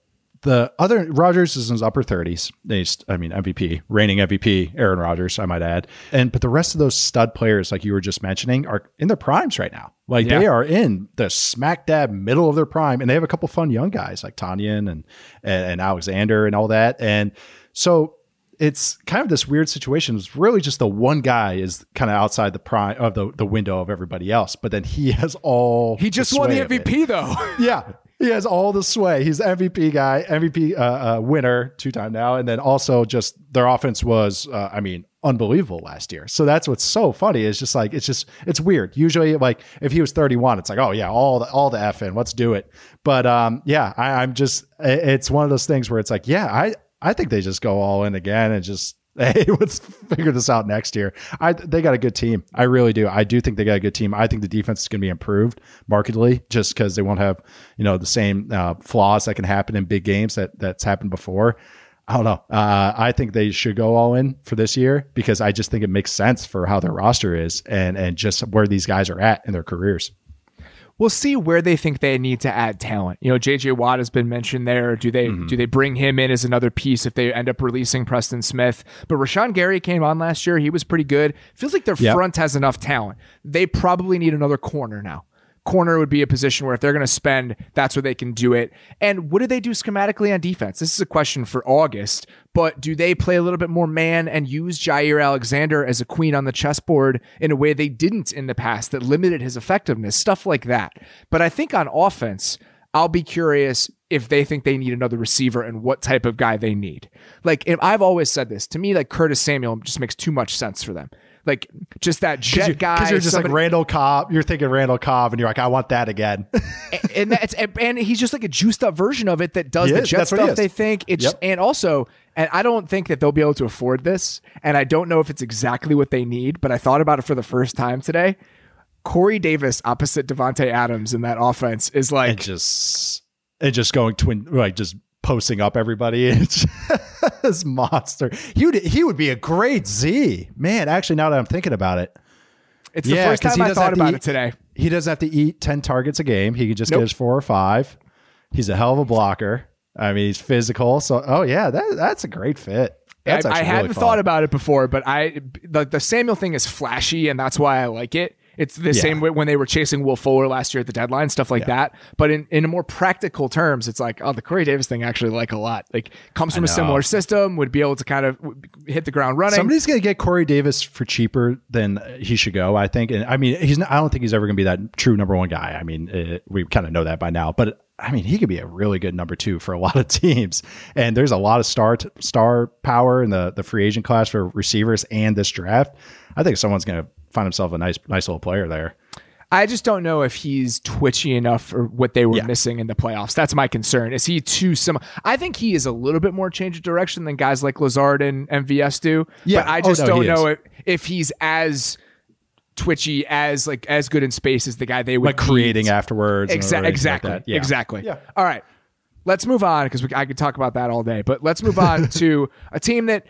the other Rodgers is in his upper thirties. He's, I mean, M V P, reigning M V P, Aaron Rodgers, I might add. And but the rest of those stud players, like you were just mentioning, are in their primes right now. Like yeah. they are in the smack dab middle of their prime, and they have a couple fun young guys like Tanyan and, and and Alexander and all that. And so it's kind of this weird situation. It's really just the one guy is kind of outside the prime of the, the window of everybody else, but then he has all. He just the won the M V P though. Yeah. He has all the sway. He's M V P guy, M V P uh, uh, winner two time now. And then also just their offense was, uh, I mean, unbelievable last year. So that's what's so funny. It's just like, it's just, it's weird. Usually like if he was thirty-one, it's like, oh yeah, all the, all the F in, let's do it. But um, yeah, I, I'm just, it's one of those things where it's like, yeah, I, I think they just go all in again and just, hey, let's figure this out next year. I they got a good team. I really do. I do think they got a good team. I think the defense is going to be improved markedly just because they won't have, you know, the same uh, flaws that can happen in big games that that's happened before. I don't know. Uh, I think they should go all in for this year because I just think it makes sense for how their roster is and and just where these guys are at in their careers. We'll see where they think they need to add talent. You know, J J Watt has been mentioned there. Do they mm-hmm. do they bring him in as another piece if they end up releasing Preston Smith? But Rashawn Gary came on last year. He was pretty good. Feels like their yep. front has enough talent. They probably need another corner now. Corner would be a position where if they're going to spend, that's where they can do it. And what do they do schematically on defense? This is a question for August, but do they play a little bit more man and use Jair Alexander as a queen on the chessboard in a way they didn't in the past that limited his effectiveness? Stuff like that. But I think on offense, I'll be curious if they think they need another receiver and what type of guy they need. Like, if I've always said this, to me, like Curtis Samuel just makes too much sense for them. Like just that jet you, guy. Because you're just somebody, like Randall Cobb. You're thinking Randall Cobb, and you're like, I want that again. and, and that's and, and he's just like a juiced up version of it that does he the is. jet That's stuff. They think it's yep. just, and also, and I don't think that they'll be able to afford this. And I don't know if it's exactly what they need. But I thought about it for the first time today. Corey Davis opposite Devontae Adams in that offense is like and just and just going twin like just. posting up everybody. It's this monster. He would he would be a great Z. Man, actually, now that I'm thinking about it. It's the yeah, first time I thought about eat, it today. He doesn't have to eat ten targets a game. He can just nope. get his four or five. He's a hell of a blocker. I mean, he's physical. So, oh yeah, that that's a great fit. That's I, I hadn't really thought about it before, but I the, the Samuel thing is flashy, and that's why I like it. It's the yeah. same way when they were chasing Will Fuller last year at the deadline, stuff like yeah. that. But in, in more practical terms, it's like, oh, the Corey Davis thing I actually like a lot. Like comes from a similar system, would be able to kind of hit the ground running. Somebody's going to get Corey Davis for cheaper than he should go, I think. And I mean, he's not, I don't think he's ever going to be that true number one guy. I mean, it, we kind of know that by now, but I mean, he could be a really good number two for a lot of teams. And there's a lot of star t- star power in the, the free agent class for receivers and this draft. I think someone's going to find himself a nice, nice little player there. I just don't know if he's twitchy enough for what they were yeah. missing in the playoffs. That's my concern. Is he too similar? I think he is a little bit more change of direction than guys like Lazard and M V S do. Yeah. But I just oh, no, don't know if, if he's as twitchy, as like as good in space as the guy they would like creating need. afterwards. Exa- exactly. Like yeah. Exactly. Yeah. All right. Let's move on because I could talk about that all day. But let's move on to a team that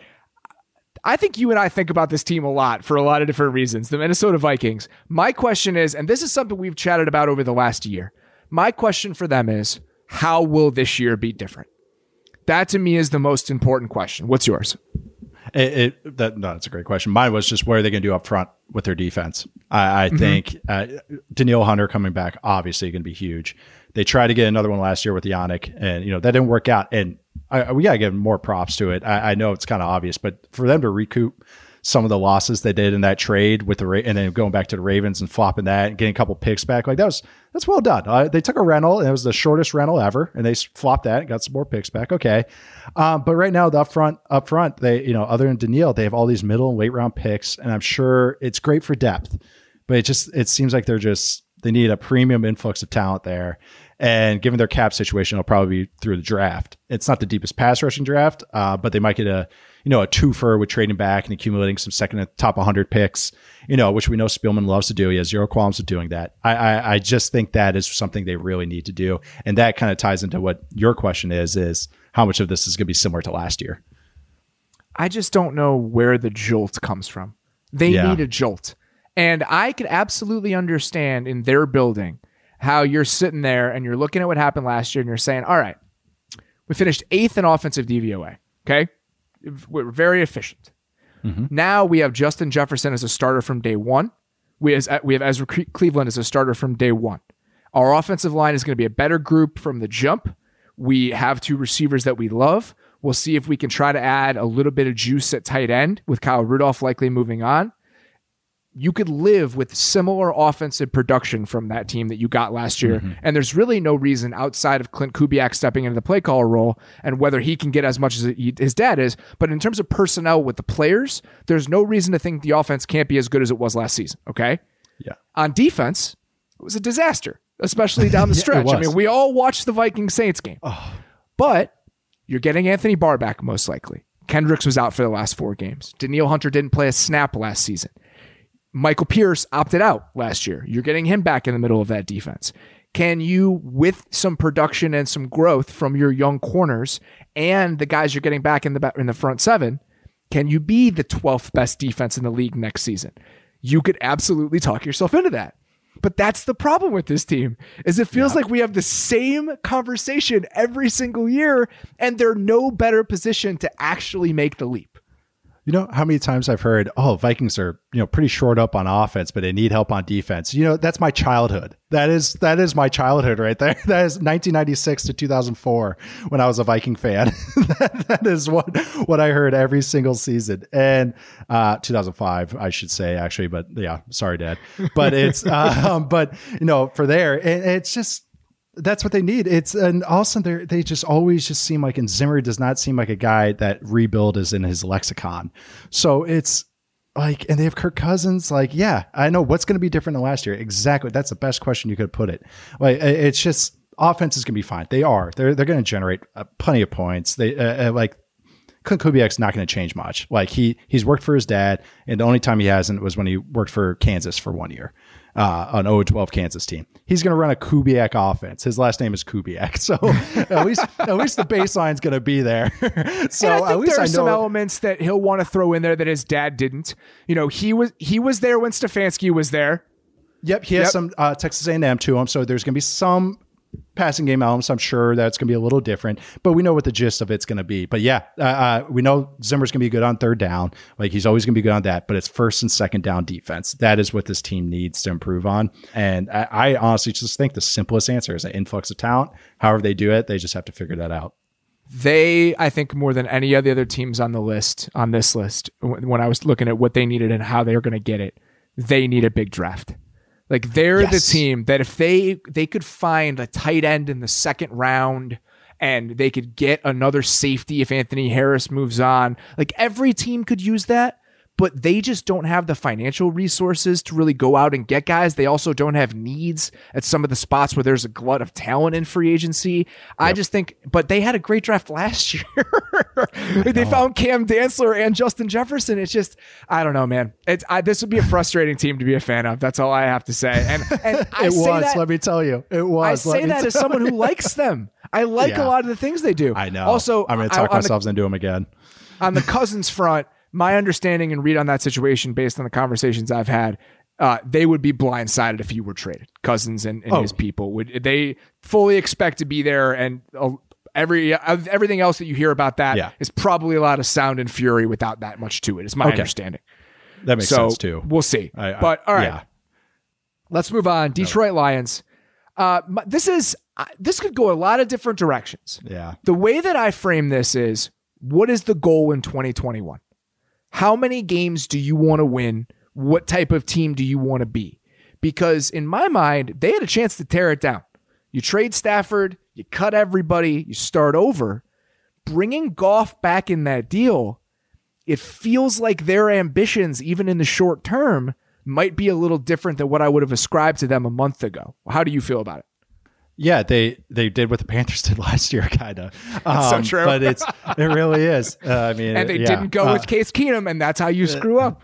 I think you and I think about this team a lot for a lot of different reasons, the Minnesota Vikings. My question is, and this is something we've chatted about over the last year, my question for them is, how will this year be different? That to me is the most important question. What's yours? It, it that no, that's a great question. Mine was just what are they going to do up front with their defense? I, I mm-hmm. think uh, Danielle Hunter coming back, obviously going to be huge. They tried to get another one last year with Yannick, and you know that didn't work out. And I, we got to give more props to it. I, I know it's kind of obvious, but for them to recoup some of the losses they did in that trade with the and then going back to the Ravens and flopping that and getting a couple picks back, like that was that's well done. Uh, they took a rental and it was the shortest rental ever, and they flopped that and got some more picks back. Okay, um, but right now the up front, up front, they you know other than Danielle, they have all these middle and late round picks, and I'm sure it's great for depth, but it just it seems like they're just they need a premium influx of talent there. And given their cap situation, it'll probably be through the draft. It's not the deepest pass rushing draft, uh, but they might get a, you know, a twofer with trading back and accumulating some second and top one hundred picks, you know, which we know Spielman loves to do. He has zero qualms with doing that. I, I, I just think that is something they really need to do. And that kind of ties into what your question is, is how much of this is going to be similar to last year? I just don't know where the jolt comes from. They yeah. need a jolt. And I could absolutely understand in their building how you're sitting there and you're looking at what happened last year and you're saying, all right, We finished eighth in offensive D V O A. Okay. We're very efficient. Mm-hmm. Now we have Justin Jefferson as a starter from day one. We, as, we have Ezra Cleveland as a starter from day one. Our offensive line is going to be a better group from the jump. We have two receivers that we love. We'll see if we can try to add a little bit of juice at tight end with Kyle Rudolph likely moving on. You could live with similar offensive production from that team that you got last year. Mm-hmm. And there's really no reason outside of Clint Kubiak stepping into the play caller role and whether he can get as much as he, his dad is. But in terms of personnel with the players, there's no reason to think the offense can't be as good as it was last season. Okay. Yeah. On defense, it was a disaster, especially down the stretch. yeah, I mean, we all watched the Vikings Saints game, oh. but you're getting Anthony Barr back most likely. Kendricks was out for the last four games. Danielle Hunter didn't play a snap last season. Michael Pierce opted out last year. You're getting him back in the middle of that defense. Can you, with some production and some growth from your young corners and the guys you're getting back in the in the front seven, can you be the twelfth best defense in the league next season? You could absolutely talk yourself into that. But that's the problem with this team, is it feels yeah. like we have the same conversation every single year, and they're no better positioned to actually make the leap. You know how many times I've heard, oh, Vikings are, you know, pretty short up on offense, but they need help on defense. You know, that's my childhood. That is, that is my childhood right there. That is nineteen ninety-six to two thousand four when I was a Viking fan. that, that is what, what I heard every single season. And, uh, two thousand five, I should say actually, but yeah, sorry, Dad. But it's, um, but you know, for there, it, it's just, that's what they need. It's and also they they just always just seem like, and Zimmer does not seem like a guy that rebuild is in his lexicon. So it's like, and they have Kirk Cousins. Like, yeah, I know what's going to be different than last year. Exactly. That's the best question you could put it. Like, it's just offense is going to be fine. They are. They're they're going to generate uh, plenty of points. They uh, uh, like. Clint Kubiak's not going to change much. Like he he's worked for his dad, and the only time he hasn't was when he worked for Kansas for one year, uh, an oh and twelve Kansas team. He's going to run a Kubiak offense. His last name is Kubiak, so at least at least the baseline's going to be there. so and I think at least there are I know some elements that he'll want to throw in there that his dad didn't. You know, he was he was there when Stefanski was there. Yep, he has yep. some uh, Texas A and M to him, so there's going to be some passing game elements. I'm sure that's going to be a little different, but we know what the gist of it's going to be. But yeah, uh, uh, we know Zimmer's going to be good on third down. Like he's always going to be good on that, but it's first and second down defense. That is what this team needs to improve on. And I, I honestly just think the simplest answer is an influx of talent. However they do it, they just have to figure that out. They, I think more than any of the other teams on the list, on this list, when I was looking at what they needed and how they were going to get it, they need a big draft. Like they're yes. the team that if they they could find a tight end in the second round and they could get another safety if Anthony Harris moves on, like every team could use that, but they just don't have the financial resources to really go out and get guys. They also don't have needs at some of the spots where there's a glut of talent in free agency. Yep. I just think, but they had a great draft last year. They found Cam Dantzler and Justin Jefferson. It's just, I don't know, man. It's I, this would be a frustrating team to be a fan of. That's all I have to say. And, and I it say was, that, let me tell you, it was. I say that as someone who likes them. I like yeah. a lot of the things they do. I know. Also, I'm going to talk I, myself the, into them again. On the Cousins front, my understanding and read on that situation based on the conversations I've had, uh, they would be blindsided if you were traded. Cousins and, and oh. his people would they fully expect to be there, and uh, every uh, everything else that you hear about that yeah. is probably a lot of sound and fury without that much to it. Is my okay. understanding. That makes so sense too. We'll see. I, I, but all right, yeah. let's move on. Detroit Lions. Uh, this is uh, this could go a lot of different directions. Yeah. The way that I frame this is, what is the goal in twenty twenty-one? How many games do you want to win? What type of team do you want to be? Because in my mind, they had a chance to tear it down. You trade Stafford, you cut everybody, you start over. Bringing Goff back in that deal, it feels like their ambitions, even in the short term, might be a little different than what I would have ascribed to them a month ago. How do you feel about it? Yeah, they they did what the Panthers did last year, kind of. That's um, so true. But it's it really is. Uh, I mean, and they yeah. didn't go uh, with Case Keenum, and that's how you screw up.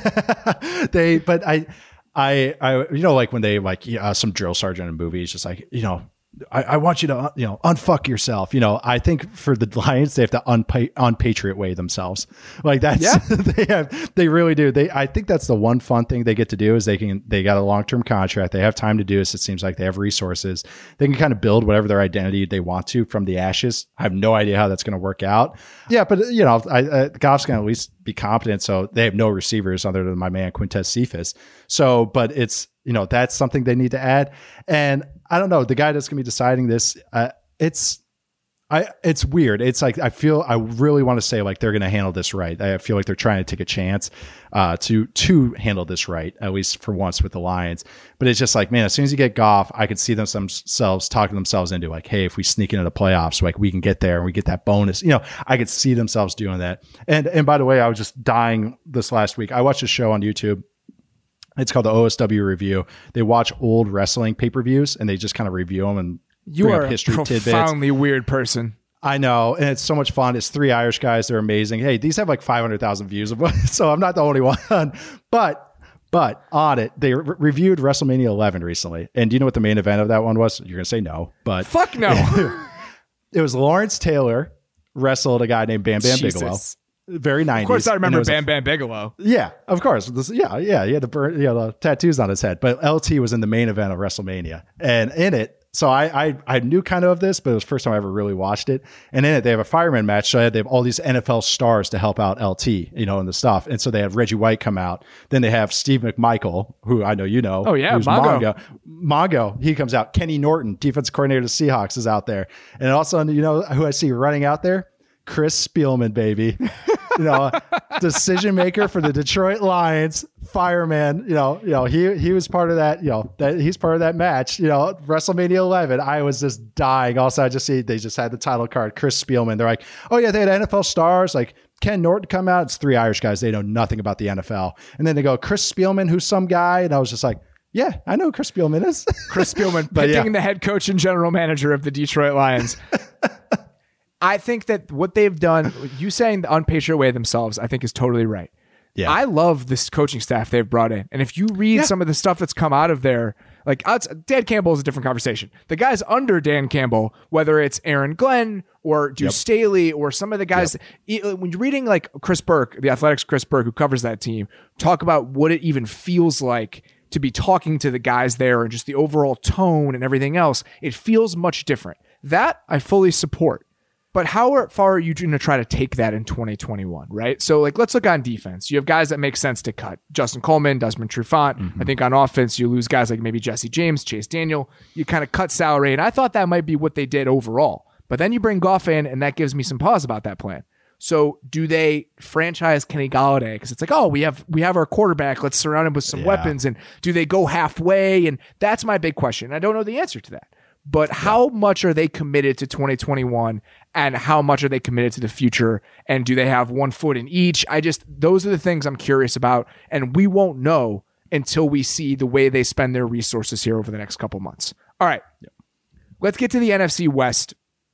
they, but I, I, I, you know, like when they like uh, some drill sergeant in movies, just like you know, I, I want you to, you know, unfuck yourself. You know, I think for the Lions, they have to unpa- unpatriot way themselves. Like that's, yeah. they have, they really do. They, I think that's the one fun thing they get to do is they can, they got a long-term contract. They have time to do this. It seems like they have resources. They can kind of build whatever their identity they want to from the ashes. I have no idea how that's going to work out. Yeah. But you know, I, I Goff's going to at least be competent. So they have no receivers other than my man, Quintez Cephas. So, but it's, you know, that's something they need to add. And I don't know, the guy that's going to be deciding this, uh, it's, I, it's weird. It's like, I feel, I really want to say like, they're going to handle this right. I feel like they're trying to take a chance, uh, to, to handle this right, at least for once with the Lions. But it's just like, man, as soon as you get Goff, I could see them themselves talking themselves into like, hey, if we sneak into the playoffs, like we can get there and we get that bonus, you know, I could see themselves doing that. And, and by the way, I was just dying this last week. I watched a show on YouTube. It's called the O S W Review. They watch old wrestling pay-per-views and they just kind of review them and you bring are up history a profoundly tidbits. Weird person. I know, and it's so much fun. It's three Irish guys. They're amazing. Hey, these have like five hundred thousand views, so I'm not the only one. But but on it, they re- reviewed WrestleMania eleven recently. And do you know what the main event of that one was? You're going to say no, but fuck no. It was Lawrence Taylor wrestled a guy named Bam Bam Jesus. Bigelow. Very nineties. Of course, I remember Bam a, Bam Bigelow. Yeah, of course. This, yeah, yeah. He had the, burn, you know, the tattoos on his head. But L T was in the main event of WrestleMania. And in it, so I, I I knew kind of of this, but it was the first time I ever really watched it. And in it, they have a fireman match. So they have all these N F L stars to help out L T, you know, and the stuff. And so they have Reggie White come out. Then they have Steve McMichael, who I know you know. Oh, yeah, who's Mongo. Mongo. Mongo, he comes out. Kenny Norton, defensive coordinator of the Seahawks, is out there. And also, you know who I see running out there? Chris Spielman, baby. You know, decision maker for the Detroit Lions, fireman. You know, you know, he he was part of that. You know, that he's part of that match. You know, WrestleMania eleven. I was just dying. Also, I just see they just had the title card, Chris Spielman. They're like, oh yeah, they had N F L stars like Ken Norton come out. It's three Irish guys. They know nothing about the N F L. And then they go Chris Spielman, who's some guy, and I was just like, yeah, I know who Chris Spielman is. Chris Spielman, picking yeah. the head coach and general manager of the Detroit Lions. I think that what they've done, you saying the unpatriot way themselves, I think is totally right. Yeah. I love this coaching staff they've brought in. And if you read yeah. some of the stuff that's come out of there, like Dan Campbell is a different conversation. The guys under Dan Campbell, whether it's Aaron Glenn or Deuce yep. Staley or some of the guys, yep. when you're reading like Chris Burke, the Athletics Chris Burke, who covers that team, talk about what it even feels like to be talking to the guys there and just the overall tone and everything else, it feels much different. That I fully support. But how far are you going to try to take that in twenty twenty-one, right? So, like, let's look on defense. You have guys that make sense to cut. Justin Coleman, Desmond Trufant. Mm-hmm. I think on offense, you lose guys like maybe Jesse James, Chase Daniel. You kind of cut salary, and I thought that might be what they did overall. But then you bring Goff in, and that gives me some pause about that plan. So, do they franchise Kenny Golladay? Because it's like, oh, we have we have our quarterback. Let's surround him with some yeah. weapons. And do they go halfway? And that's my big question. I don't know the answer to that. But how much are they committed to twenty twenty-one and how much are they committed to the future? And do they have one foot in each? I just, those are the things I'm curious about. And we won't know until we see the way they spend their resources here over the next couple months. All right. Let's get to the N F C West.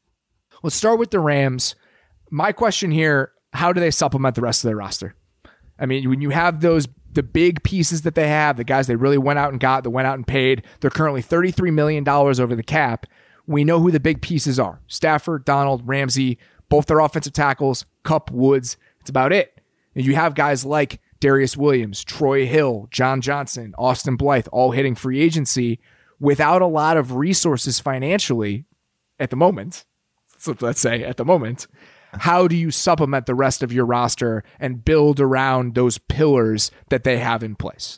Let's start with the Rams. My question here, how do they supplement the rest of their roster? I mean, when you have those the big pieces that they have, the guys they really went out and got, that went out and paid, they're currently thirty-three million dollars over the cap. We know who the big pieces are. Stafford, Donald, Ramsey, both their offensive tackles, Kupp, Woods. It's about it. And you have guys like Darius Williams, Troy Hill, John Johnson, Austin Blythe, all hitting free agency without a lot of resources financially at the moment. So let's say at the moment. How do you supplement the rest of your roster and build around those pillars that they have in place?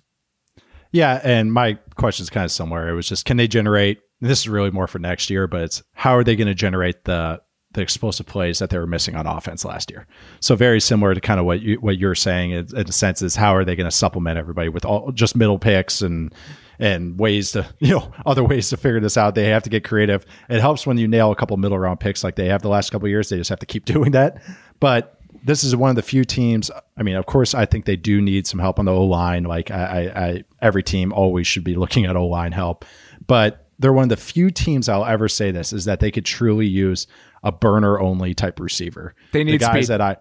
Yeah, and my question is kind of somewhere. It was just, can they generate, this is really more for next year, but it's how are they going to generate the the explosive plays that they were missing on offense last year? So very similar to kind of what, you, what you're saying in, in a sense is how are they going to supplement everybody with all just middle picks and and ways to, you know, other ways to figure this out. They have to get creative. It helps when you nail a couple middle round picks like they have the last couple of years. They just have to keep doing that. But this is one of the few teams. I mean, of course, I think they do need some help on the O-line. Like I, I, I every team always should be looking at O-line help. But they're one of the few teams I'll ever say this is that they could truly use a burner only type receiver. They need the guys speed. that I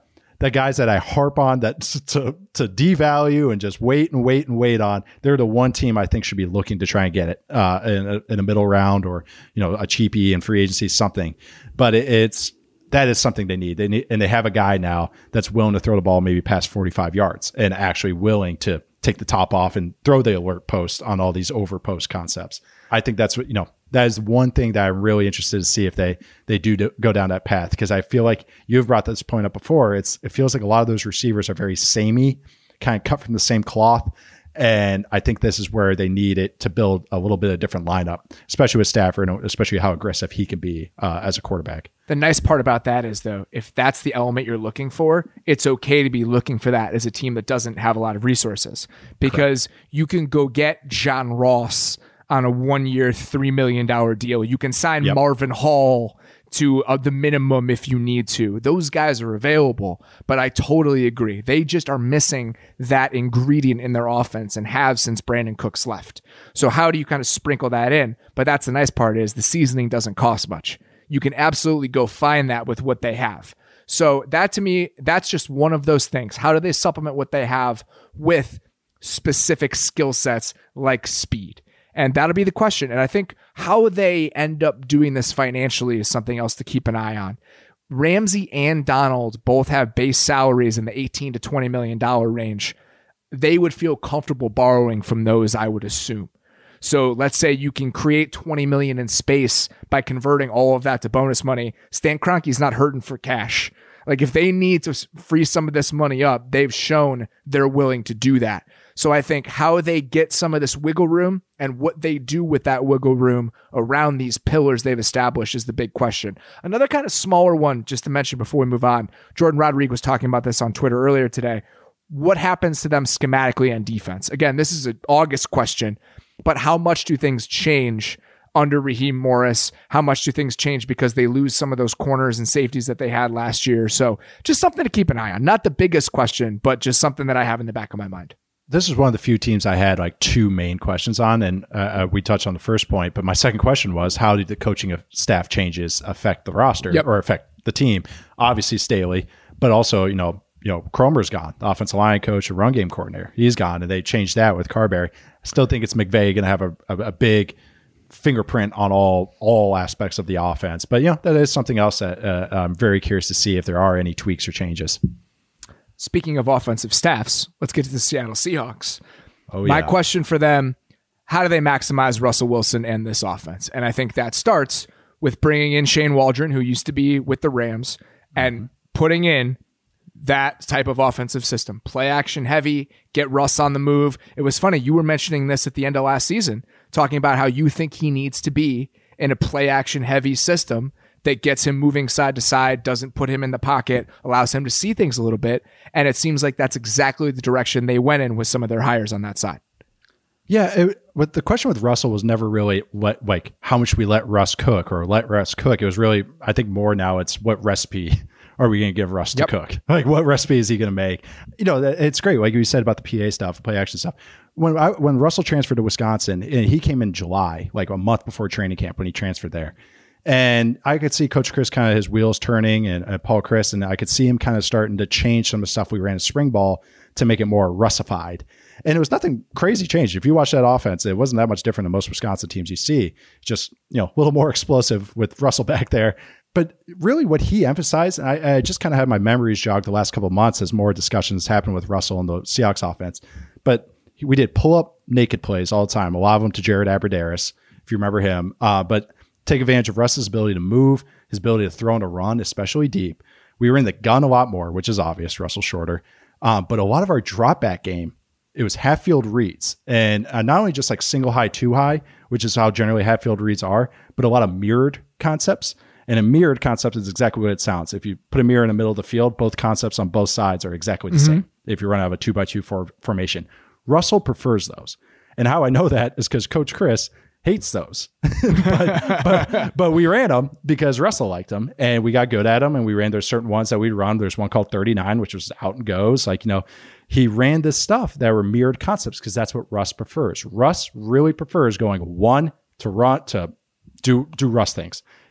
the guys that I harp on that to to devalue and just wait and wait and wait on, they're the one team I think should be looking to try and get it uh, in, a, in a middle round or, you know, a cheapie in free agency, something. But it, it's that is something they need. They need, and they have a guy now that's willing to throw the ball maybe past forty-five yards and actually willing to take the top off and throw the alert post on all these over post concepts. I think that's what, you know, that is one thing that I'm really interested to see if they they do do, go down that path, because I feel like you've brought this point up before. It's it feels like a lot of those receivers are very samey, kind of cut from the same cloth. And I think this is where they need it to build a little bit of a different lineup, especially with Stafford, and especially how aggressive he can be uh, as a quarterback. The nice part about that is, though, if that's the element you're looking for, it's okay to be looking for that as a team that doesn't have a lot of resources, because Correct. You can go get John Ross on a one-year, three million dollars deal. You can sign yep. Marvin Hall to uh, the minimum if you need to. Those guys are available, but I totally agree. They just are missing that ingredient in their offense and have since Brandon Cooks left. So how do you kind of sprinkle that in? But that's the nice part, is the seasoning doesn't cost much. You can absolutely go find that with what they have. So that, to me, that's just one of those things. How do they supplement what they have with specific skill sets like speed? And that'll be the question. And I think how they end up doing this financially is something else to keep an eye on. Ramsey and Donald both have base salaries in the eighteen to twenty million dollars range. They would feel comfortable borrowing from those, I would assume. So let's say you can create twenty million dollars in space by converting all of that to bonus money. Stan Kroenke's not hurting for cash. Like, if they need to free some of this money up, they've shown they're willing to do that. So I think how they get some of this wiggle room and what they do with that wiggle room around these pillars they've established is the big question. Another kind of smaller one, just to mention before we move on, Jordan Rodriguez was talking about this on Twitter earlier today. What happens to them schematically on defense? Again, this is an August question, but how much do things change under Raheem Morris? How much do things change because they lose some of those corners and safeties that they had last year? So just something to keep an eye on. Not the biggest question, but just something that I have in the back of my mind. This is one of the few teams I had like two main questions on, and uh, we touched on the first point, but my second question was, how did the coaching of staff changes affect the roster yep. or affect the team? Obviously Staley, but also, you know, you know, Cromer's gone, the offensive line coach, the run game coordinator. He's gone, and they changed that with Carberry. I still think it's McVay going to have a, a, a big fingerprint on all all aspects of the offense. But, you know, that is something else that uh, I'm very curious to see if there are any tweaks or changes. Speaking of offensive staffs, let's get to the Seattle Seahawks. Oh, yeah. My question for them, how do they maximize Russell Wilson and this offense? And I think that starts with bringing in Shane Waldron, who used to be with the Rams, and mm-hmm. putting in that type of offensive system. Play action heavy, get Russ on the move. It was funny, you were mentioning this at the end of last season, talking about how you think he needs to be in a play action heavy system that gets him moving side to side, doesn't put him in the pocket, allows him to see things a little bit. And it seems like that's exactly the direction they went in with some of their hires on that side. Yeah, it, but the question with Russell was never really what, like, how much we let Russ cook or let Russ cook. It was really, I think more now it's what recipe are we going to give Russ to yep. cook? Like, what recipe is he going to make? You know, it's great. Like you said about the P A stuff, play action stuff. When I, when Russell transferred to Wisconsin, and he came in July, like a month before training camp when he transferred there. And I could see Coach Chris kind of his wheels turning, and uh, Paul Chris, and I could see him kind of starting to change some of the stuff we ran in spring ball to make it more Russified. And it was nothing crazy changed. If you watch that offense, it wasn't that much different than most Wisconsin teams you see. Just, you know, a little more explosive with Russell back there. But really what he emphasized, and I, I just kind of had my memories jogged the last couple of months as more discussions happened with Russell and the Seahawks offense. But we did pull up naked plays all the time. A lot of them to Jared Abbrederis, if you remember him. Uh, but take advantage of Russ's ability to move, his ability to throw and to run, especially deep. We were in the gun a lot more, which is obvious. Russell's shorter. Um, but a lot of our drop back game, it was half field reads. And uh, not only just like single high, two high, which is how generally half field reads are, but a lot of mirrored concepts. And a mirrored concept is exactly what it sounds. If you put a mirror in the middle of the field, both concepts on both sides are exactly the mm-hmm. same. If you run out of a two by two for formation, Russell prefers those. And how I know that is because Coach Chris hates those, but, but, but we ran them because Russell liked them and we got good at them. And we ran, there's certain ones that we'd run. There's one called thirty-nine, which was out and goes. Like, you know, he ran this stuff that were mirrored concepts because that's what Russ prefers. Russ really prefers going one to run to do, do Russ things.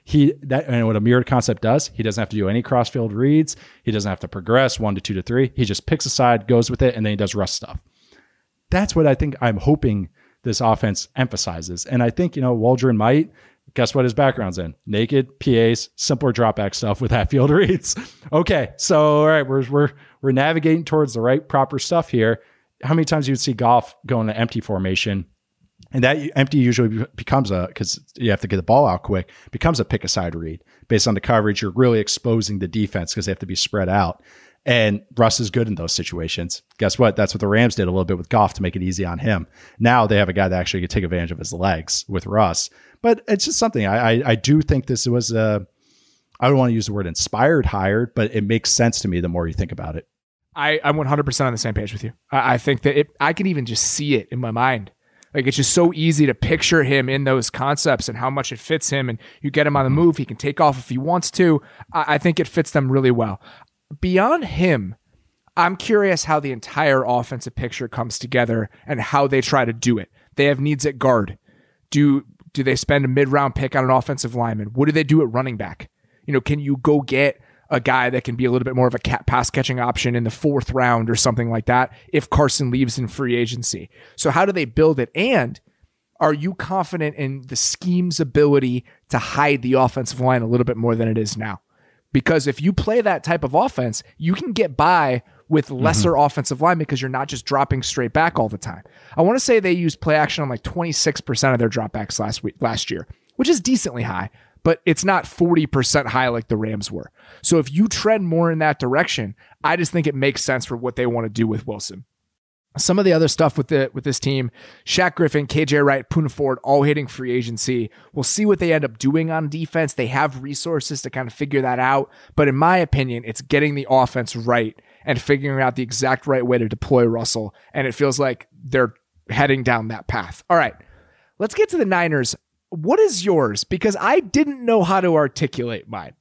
He that and what a mirrored concept does, he doesn't have to do any crossfield reads. He doesn't have to progress one to two to three. He just picks a side, goes with it, and then he does Russ stuff. That's what I think I'm hoping this offense emphasizes. And I think, you know, Waldron might. Guess what his background's in? Naked, P As, simpler drop back stuff with half field reads. Okay, so all right, we're we're we're navigating towards the right proper stuff here. How many times you would see Goff go in an empty formation? And that empty usually becomes a, because you have to get the ball out quick, becomes a pick a side read. Based on the coverage, you're really exposing the defense because they have to be spread out. And Russ is good in those situations. Guess what? That's what the Rams did a little bit with Goff to make it easy on him. Now they have a guy that actually could take advantage of his legs with Russ. But it's just something I, I, I do think this was a, I don't want to use the word inspired hire, but it makes sense to me the more you think about it. I, I'm one hundred percent on the same page with you. I, I think that it, I can even just see it in my mind. Like, it's just so easy to picture him in those concepts and how much it fits him. And you get him on the move. He can take off if he wants to. I, I think it fits them really well. Beyond him, I'm curious how the entire offensive picture comes together and how they try to do it. They have needs at guard. Do do they spend a mid-round pick on an offensive lineman? What do they do at running back? You know, can you go get a guy that can be a little bit more of a cat pass catching option in the fourth round or something like that if Carson leaves in free agency? So how do they build it? And are you confident in the scheme's ability to hide the offensive line a little bit more than it is now? Because if you play that type of offense, you can get by with lesser mm-hmm. offensive line because you're not just dropping straight back all the time. I want to say they used play action on like twenty-six percent of their dropbacks last week, last year, which is decently high, but it's not forty percent high like the Rams were. So if you trend more in that direction, I just think it makes sense for what they want to do with Wilson. Some of the other stuff with the with this team, Shaq Griffin, K J Wright, Poona Ford, all hitting free agency. We'll see what they end up doing on defense. They have resources to kind of figure that out. But in my opinion, it's getting the offense right and figuring out the exact right way to deploy Russell. And it feels like they're heading down that path. All right, let's get to the Niners. What is yours? Because I didn't know how to articulate mine.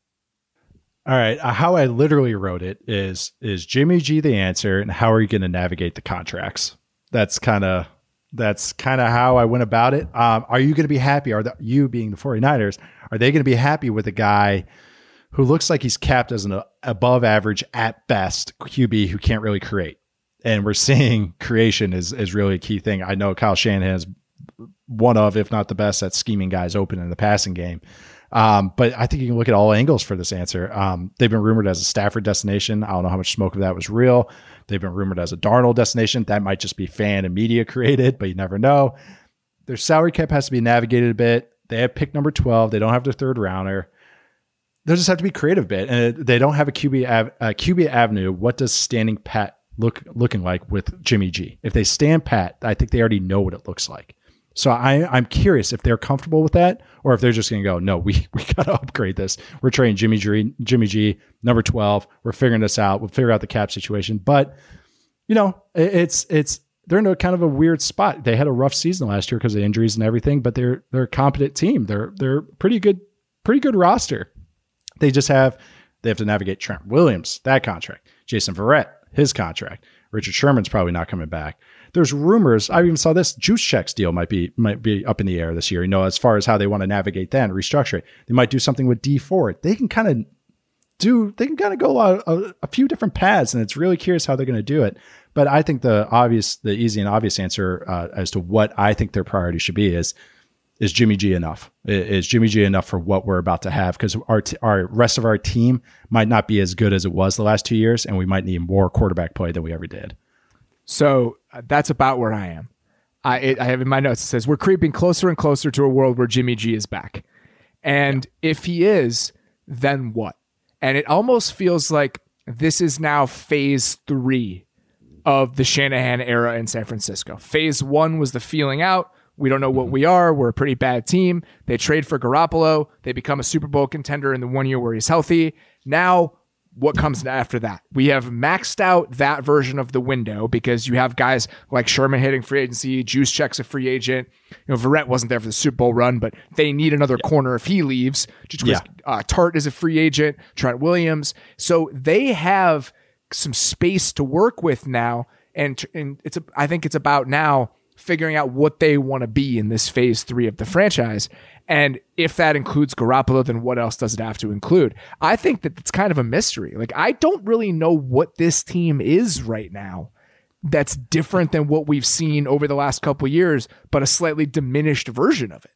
All right. Uh, how I literally wrote it is, is Jimmy G the answer, and how are you going to navigate the contracts? That's kind of, that's kind of how I went about it. Um, are you going to be happy? Are the, you being the 49ers, are they going to be happy with a guy who looks like he's capped as an uh, above average at best Q B who can't really create? And we're seeing creation is, is really a key thing. I know Kyle Shanahan is one of, if not the best at scheming guys open in the passing game. Um, but I think you can look at all angles for this answer. Um, they've been rumored as a Stafford destination. I don't know how much smoke of that was real. They've been rumored as a Darnold destination. That might just be fan and media created, but you never know. Their salary cap has to be navigated a bit. They have pick number twelve. They don't have their third rounder. They'll just have to be creative a bit. And they don't have a Q B, av- a Q B avenue. What does standing pat look looking like with Jimmy G? If they stand pat, I think they already know what it looks like. So I, I'm curious if they're comfortable with that, or if they're just going to go, no, we we got to upgrade this. We're trading Jimmy G, Jimmy G, number twelve. We're figuring this out. We'll figure out the cap situation. But, you know, it, it's it's they're in a kind of a weird spot. They had a rough season last year because of injuries and everything, but they're they're a competent team. They're they're pretty good, pretty good roster. They just have they have to navigate Trent Williams, that contract, Jason Verrett, his contract. Richard Sherman's probably not coming back. There's rumors. I even saw this Juice Check's deal might be might be up in the air this year. You know, as far as how they want to navigate that and restructure it, they might do something with D Ford. They can kind of do. They can kind of go a, a, a few different paths, and it's really curious how they're going to do it. But I think the obvious, the easy and obvious answer uh, as to what I think their priority should be is is Jimmy G enough? Is Jimmy G enough for what we're about to have? Because our t- our rest of our team might not be as good as it was the last two years, and we might need more quarterback play than we ever did. So uh, that's about where I am. I it, I have in my notes, it says, we're creeping closer and closer to a world where Jimmy G is back. And yeah. if he is, then what? And it almost feels like this is now phase three of the Shanahan era in San Francisco. Phase one was the feeling out. We don't know what we are. We're a pretty bad team. They trade for Garoppolo. They become a Super Bowl contender in the one year where he's healthy. Now, what comes after that? We have maxed out that version of the window because you have guys like Sherman hitting free agency, Juice Check's a free agent. You know, Verrett wasn't there for the Super Bowl run, but they need another yeah. corner if he leaves. Just yeah. uh, Tart is a free agent, Trent Williams. So they have some space to work with now, and and it's a, I think it's about now figuring out what they want to be in this phase three of the franchise. And if that includes Garoppolo, then what else does it have to include? I think that it's kind of a mystery. Like, I don't really know what this team is right now that's different than what we've seen over the last couple of years, but a slightly diminished version of it.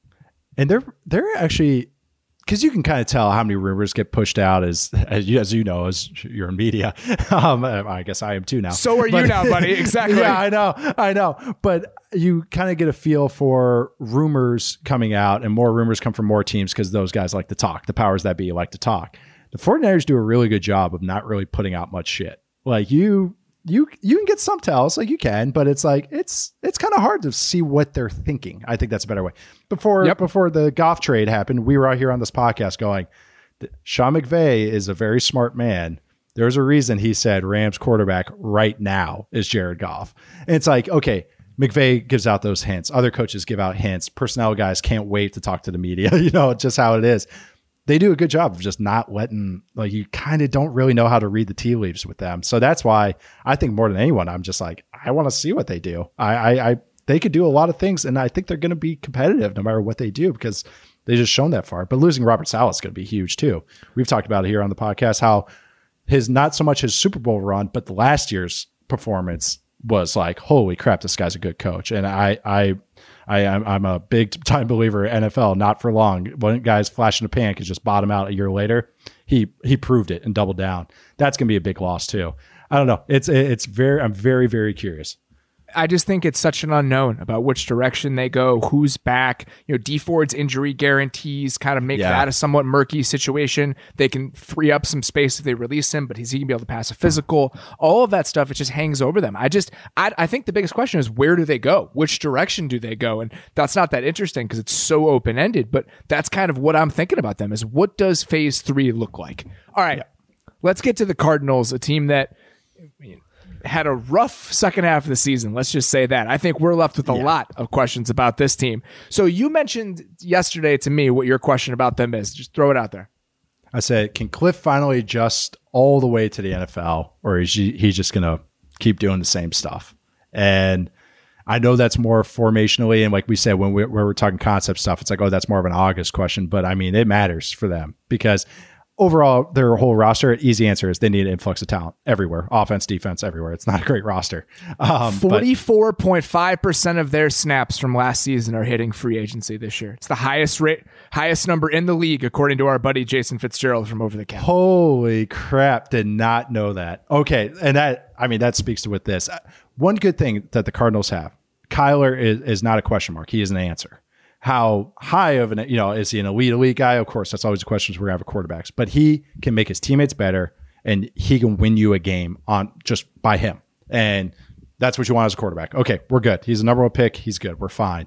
And they're they're actually, because you can kind of tell how many rumors get pushed out as as you, as you know, as you're in media. Um, I guess I am too now. So are but, you now, buddy. Exactly. Yeah, I know, I know. But you kind of get a feel for rumors coming out, and more rumors come from more teams because those guys like to talk. The powers that be like to talk. The 49ers do a really good job of not really putting out much shit. Like you. You you can get some tells, like you can, but it's like it's it's kind of hard to see what they're thinking. I think that's a better way. Before yep. before the Goff trade happened, we were out here on this podcast going, Sean McVay is a very smart man. There's a reason he said Rams quarterback right now is Jared Goff. And it's like, okay, McVay gives out those hints. Other coaches give out hints. Personnel guys can't wait to talk to the media. You know, it's just how it is. They do a good job of just not letting, like, you kind of don't really know how to read the tea leaves with them. So that's why I think more than anyone, I'm just like, I want to see what they do. I, I, I they could do a lot of things, and I think they're going to be competitive no matter what they do because they just shown that far. But losing Robert Saleh is going to be huge too. We've talked about it here on the podcast, how his, not so much his Super Bowl run, but the last year's performance was like, holy crap, this guy's a good coach. And I, I, I, I'm a big time believer in N F L, not for long. When guys flash in the pan can just bottom out a year later. He he proved it and doubled down. That's going to be a big loss too. I don't know. It's it's very. I'm very very curious. I just think it's such an unknown about which direction they go, who's back. You know, D Ford's injury guarantees kind of make yeah. that a somewhat murky situation. They can free up some space if they release him, but is he going to be able to pass a physical? All of that stuff, it just hangs over them. I just, I, I think the biggest question is, where do they go? Which direction do they go? And that's not that interesting because it's so open-ended, but that's kind of what I'm thinking about them is, what does phase three look like? All right, yeah. Let's get to the Cardinals, a team that, I mean, had a rough second half of the season. Let's just say that. I think we're left with a yeah. lot of questions about this team. So you mentioned yesterday to me what your question about them is. Just throw it out there. I said, can Cliff finally adjust all the way to the N F L, or is he, he just going to keep doing the same stuff? And I know that's more formationally. And like we said, when, we, when we're talking concept stuff, it's like, oh, that's more of an August question. But I mean, it matters for them because overall, their whole roster, easy answer is they need an influx of talent everywhere. Offense, defense, everywhere. It's not a great roster. Um, forty-four point five percent of their snaps from last season are hitting free agency this year. It's the highest rate, highest number in the league, according to our buddy Jason Fitzgerald from Over the Cap. Holy crap. Did not know that. Okay. And that, I mean, that speaks to with this. One good thing that the Cardinals have, Kyler is, is not a question mark. He is an answer. How high of an, you know, is he an elite, elite guy? Of course, that's always the questions we're going to have with quarterbacks. But he can make his teammates better, and he can win you a game on just by him. And that's what you want as a quarterback. Okay, we're good. He's a number one pick. He's good. We're fine.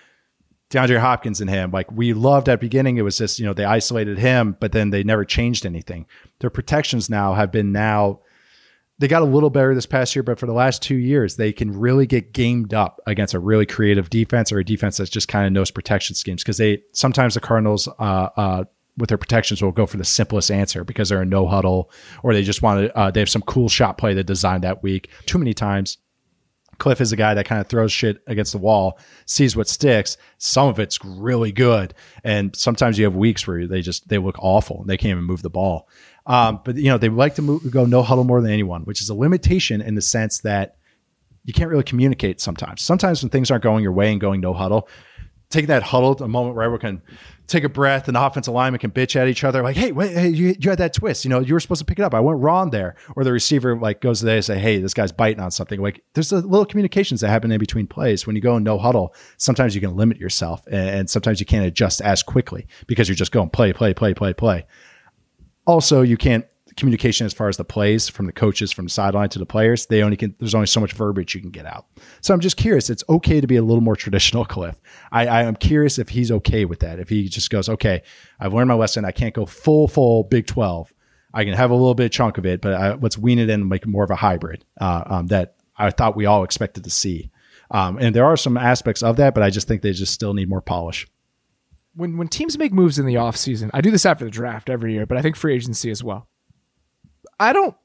DeAndre Hopkins and him, like we loved at the beginning. It was just, you know, they isolated him, but then they never changed anything. Their protections now have been now, they got a little better this past year, but for the last two years, they can really get gamed up against a really creative defense or a defense that's just kind of knows protection schemes. Because they sometimes the Cardinals uh, uh, with their protections will go for the simplest answer because they're in no huddle, or they just want to. Uh, they have some cool shot play they designed that week. Too many times, Cliff is a guy that kind of throws shit against the wall, sees what sticks. Some of it's really good, and sometimes you have weeks where they just they look awful. They can't even move the ball. Um, but, you know, they like to move, go no huddle more than anyone, which is a limitation in the sense that you can't really communicate sometimes. Sometimes when things aren't going your way and going no huddle, take that huddle, a moment where everyone can take a breath and the offensive lineman can bitch at each other like, hey, wait, hey you, you had that twist. You know, you were supposed to pick it up. I went wrong there. Or the receiver like goes there and say, hey, this guy's biting on something. Like there's a little communications that happen in between plays. When you go in no huddle, sometimes you can limit yourself and, and sometimes you can't adjust as quickly because you're just going play, play, play, play, play. Also, you can't communication as far as the plays from the coaches from the sideline to the players. They only can. There's only so much verbiage you can get out. So I'm just curious. It's okay to be a little more traditional, Cliff. I, I am curious if he's okay with that. If he just goes, okay, I've learned my lesson. I can't go full full Big twelve. I can have a little bit chunk of it, but I, let's wean it in and make more of a hybrid uh, um, that I thought we all expected to see. Um, and there are some aspects of that, but I just think they just still need more polish. When when teams make moves in the offseason, I do this after the draft every year, but I think free agency as well. I don't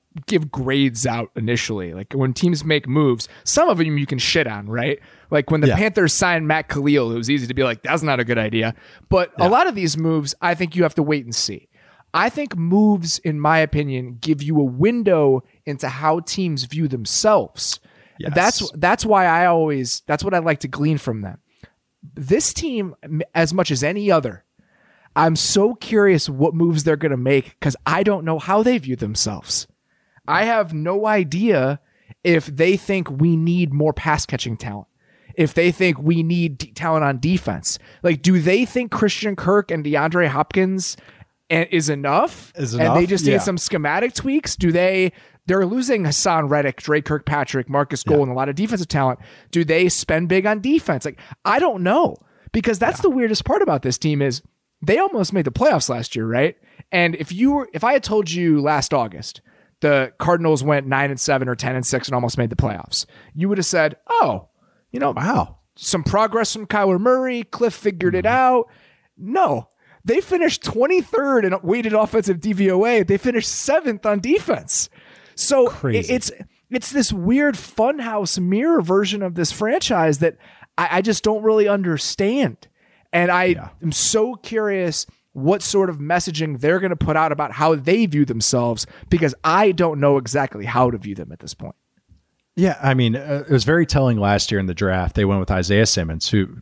give grades out initially. Like when teams make moves, some of them you can shit on, right? Like when the Yeah. Panthers signed Matt Khalil, it was easy to be like, that's not a good idea. But Yeah. a lot of these moves, I think you have to wait and see. I think moves, in my opinion, give you a window into how teams view themselves. Yes. That's that's why I always, that's what I like to glean from them. This team, as much as any other, I'm so curious what moves they're going to make because I don't know how they view themselves. I have no idea if they think we need more pass catching talent, if they think we need d- talent on defense. Like, do they think Christian Kirk and DeAndre Hopkins and is enough? Is and enough? they just Yeah. need some schematic tweaks? Do they? They're losing Hassan Reddick, Drake Kirkpatrick, Marcus Gold, Yeah. and a lot of defensive talent. Do they spend big on defense? Like, I don't know, because that's yeah. the weirdest part about this team is they almost made the playoffs last year, right? And if you were, if I had told you last August the Cardinals went nine and seven or ten and six and almost made the playoffs, you would have said, "Oh, you know, wow, some progress from Kyler Murray. Cliff figured mm-hmm. it out." No. They finished twenty-third in weighted offensive D V O A. They finished seventh on defense. So Crazy. it's it's this weird funhouse mirror version of this franchise that I, I just don't really understand. And I yeah. am so curious what sort of messaging they're going to put out about how they view themselves, because I don't know exactly how to view them at this point. Yeah, I mean, uh, it was very telling last year in the draft. They went with Isaiah Simmons, who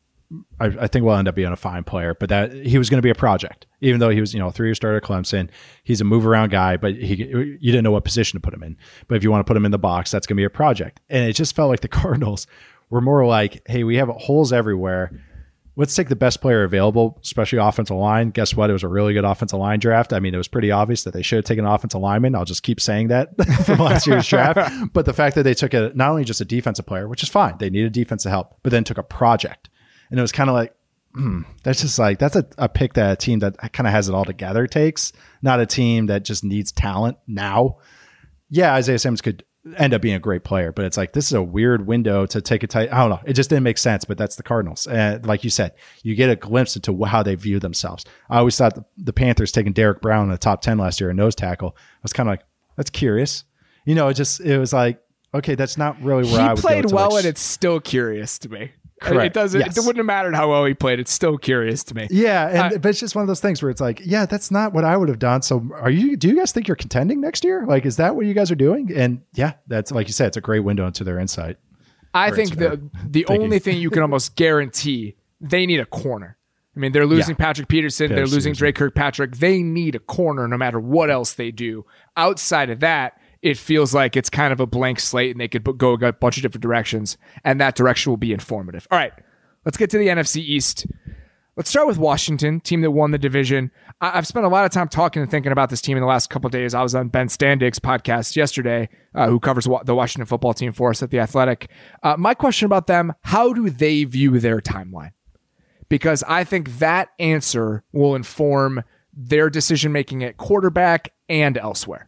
I, I think will end up being a fine player, but that he was going to be a project, even though he was, you know, a three-year starter at Clemson. He's a move around guy, but he, you didn't know what position to put him in. But if you want to put him in the box, that's going to be a project. And it just felt like the Cardinals were more like, hey, we have holes everywhere. Let's take the best player available, especially offensive line. Guess what? It was a really good offensive line draft. I mean, it was pretty obvious that they should have taken an offensive lineman. I'll just keep saying that from last year's draft. But the fact that they took a, not only just a defensive player, which is fine, they needed defensive help, but then took a project. And it was kind of like, mm, that's just like, that's a, a pick that a team that kind of has it all together takes, not a team that just needs talent now. Yeah, Isaiah Simmons could end up being a great player, but it's like, this is a weird window to take a tight, I don't know. It just didn't make sense, but that's the Cardinals. And like you said, you get a glimpse into how they view themselves. I always thought the, the Panthers taking Derek Brown in the top ten last year, a nose tackle, I was kind of like, that's curious. You know, it just, it was like, okay, that's not really where he I would played go well, like, and it's still curious to me. Correct. It doesn't. Yes. It wouldn't have mattered how well he played. It's still curious to me. Yeah, and I, but it's just one of those things where it's like, yeah, that's not what I would have done. So, are you? Do you guys think you're contending next year? Like, is that what you guys are doing? And yeah, that's like you said, it's a great window into their insight. I think the the thinking. only thing you can almost guarantee, they need a corner. I mean, they're losing yeah. Patrick Peterson. They're losing Drake Kirkpatrick. They need a corner no matter what else they do. Outside of that, it feels like it's kind of a blank slate, and they could go a bunch of different directions, and that direction will be informative. All right. Let's get to the N F C East. Let's start with Washington, team that won the division. I- I've spent a lot of time talking and thinking about this team in the last couple of days. I was on Ben Standig's podcast yesterday, uh, who covers wa- the Washington football team for us at The Athletic. Uh, my question about them, how do they view their timeline? Because I think that answer will inform their decision-making at quarterback and elsewhere.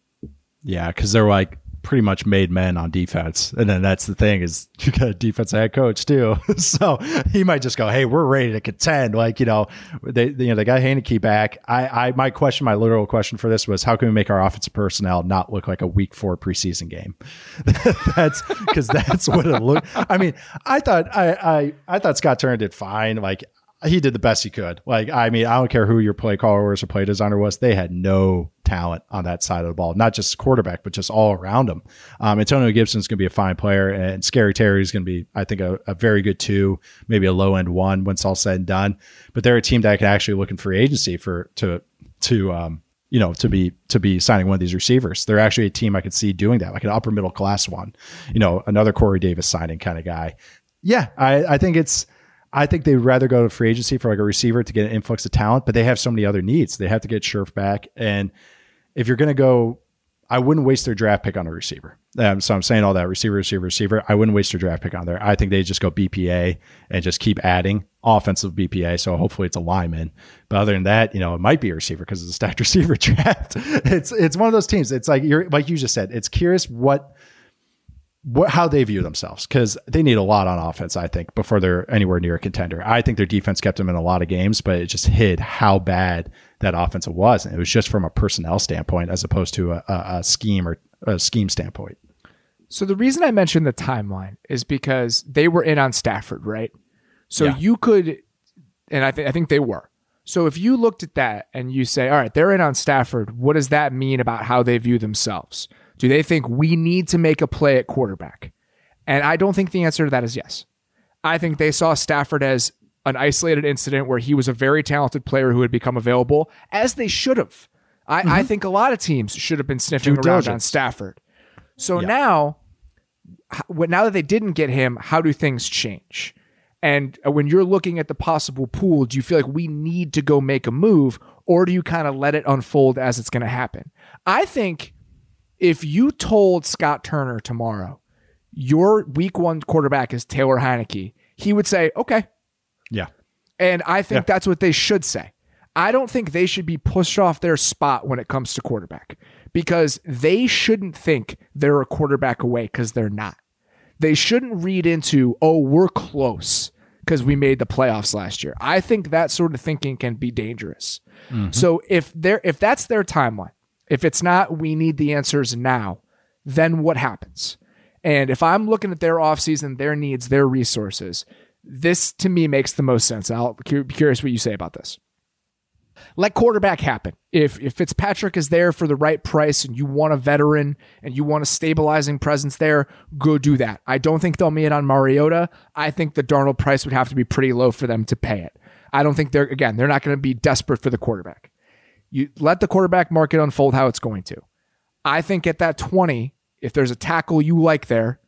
Yeah, because they're like pretty much made men on defense. And then that's the thing is you got a defensive head coach too. So he might just go, hey, we're ready to contend. Like, you know, they, you know, they got Heineke back. I, I, my question, my literal question for this was, how can we make our offensive personnel not look like a week four preseason game? That's because that's what it looked. I mean, I thought, I, I, I thought Scott Turner did fine. Like, he did the best he could. Like, I mean, I don't care who your play caller was or play designer was. They had no talent on that side of the ball, not just quarterback, but just all around them. Um, Antonio Gibson's going to be a fine player, and Scary Terry is going to be, I think, a, a very good two, maybe a low end one when it's all said and done. But they're a team that can actually look in free agency for to to um, you know to be to be signing one of these receivers. They're actually a team I could see doing that, like an upper middle class one. You know, another Corey Davis signing kind of guy. Yeah, I, I think it's. I think they'd rather go to free agency for like a receiver to get an influx of talent, but they have so many other needs. They have to get Scherf back. And if you're going to go, I wouldn't waste their draft pick on a receiver. Um, so I'm saying all that receiver, receiver, receiver. I wouldn't waste their draft pick on there. I think they just go B P A and just keep adding offensive B P A. So hopefully it's a lineman. But other than that, you know, it might be a receiver because it's a stacked receiver draft. It's, it's one of those teams. It's like you're, like you just said, it's curious what, What, how they view themselves, because they need a lot on offense, I think, before they're anywhere near a contender. I think their defense kept them in a lot of games, but it just hid how bad that offense was. And it was just from a personnel standpoint as opposed to a, a, a scheme or a scheme standpoint. So the reason I mentioned the timeline is because they were in on Stafford, right? So Yeah. you could, and I, th- I think they were. So if you looked at that and you say, all right, they're in on Stafford, what does that mean about how they view themselves? Do they think we need to make a play at quarterback? And I don't think the answer to that is yes. I think they saw Stafford as an isolated incident where he was a very talented player who had become available, as they should have. I, mm-hmm. I think a lot of teams should have been sniffing Due around diligence. on Stafford. So Yeah. now, h- now that they didn't get him, how do things change? And when you're looking at the possible pool, do you feel like we need to go make a move, or do you kind of let it unfold as it's going to happen? I think if you told Scott Turner tomorrow, your week one quarterback is Taylor Heineke, he would say, okay. Yeah. And I think Yeah. that's what they should say. I don't think they should be pushed off their spot when it comes to quarterback, because they shouldn't think they're a quarterback away, because they're not. They shouldn't read into, oh, we're close because we made the playoffs last year. I think that sort of thinking can be dangerous. Mm-hmm. So if they're if that's their timeline, if it's not, we need the answers now, then what happens? And if I'm looking at their offseason, their needs, their resources, this to me makes the most sense. I'll be curious what you say about this. Let quarterback happen. If if Fitzpatrick is there for the right price and you want a veteran and you want a stabilizing presence there, go do that. I don't think they'll meet on Mariota. I think the Darnold price would have to be pretty low for them to pay it. I don't think they're, again, they're not going to be desperate for the quarterback. You let the quarterback market unfold how it's going to. I think at that twenty, if there's a tackle you like there,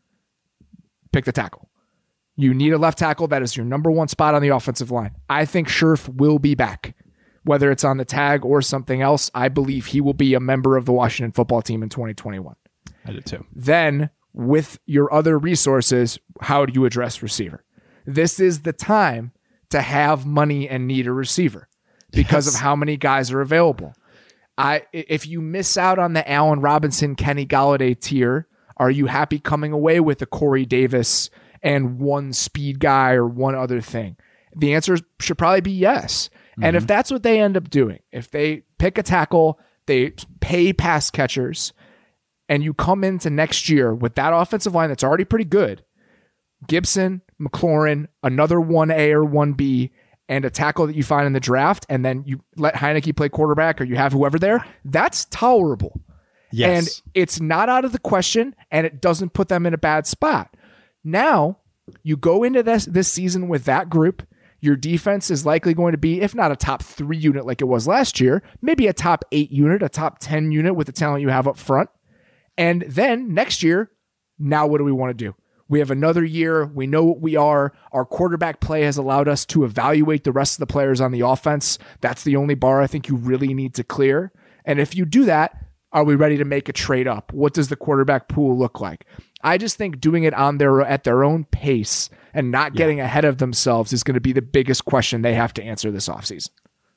pick the tackle. You need a left tackle. That is your number one spot on the offensive line. I think Scherf will be back. Whether it's on the tag or something else, I believe he will be a member of the Washington football team in twenty twenty-one. I do too. Then, with your other resources, how do you address receiver? This is the time to have money and need a receiver because yes. of how many guys are available. I if you miss out on the Allen Robinson, Kenny Golladay tier, are you happy coming away with a Corey Davis and one speed guy or one other thing? The answer should probably be yes. Mm-hmm. And if that's what they end up doing, if they pick a tackle, they pay pass catchers, and you come into next year with that offensive line that's already pretty good, Gibson, McLaurin, another one A or one B, and a tackle that you find in the draft, and then you let Heineke play quarterback or you have whoever there, that's tolerable. Yes. And it's not out of the question, and it doesn't put them in a bad spot. Now, you go into this, this season with that group. Your defense is likely going to be, if not a top three unit like it was last year, maybe a top eight unit, a top ten unit with the talent you have up front. And then next year, now what do we want to do? We have another year. We know what we are. Our quarterback play has allowed us to evaluate the rest of the players on the offense. That's the only bar I think you really need to clear. And if you do that, are we ready to make a trade up? What does the quarterback pool look like? I just think doing it on their at their own pace and not yeah. getting ahead of themselves is going to be the biggest question they have to answer this offseason.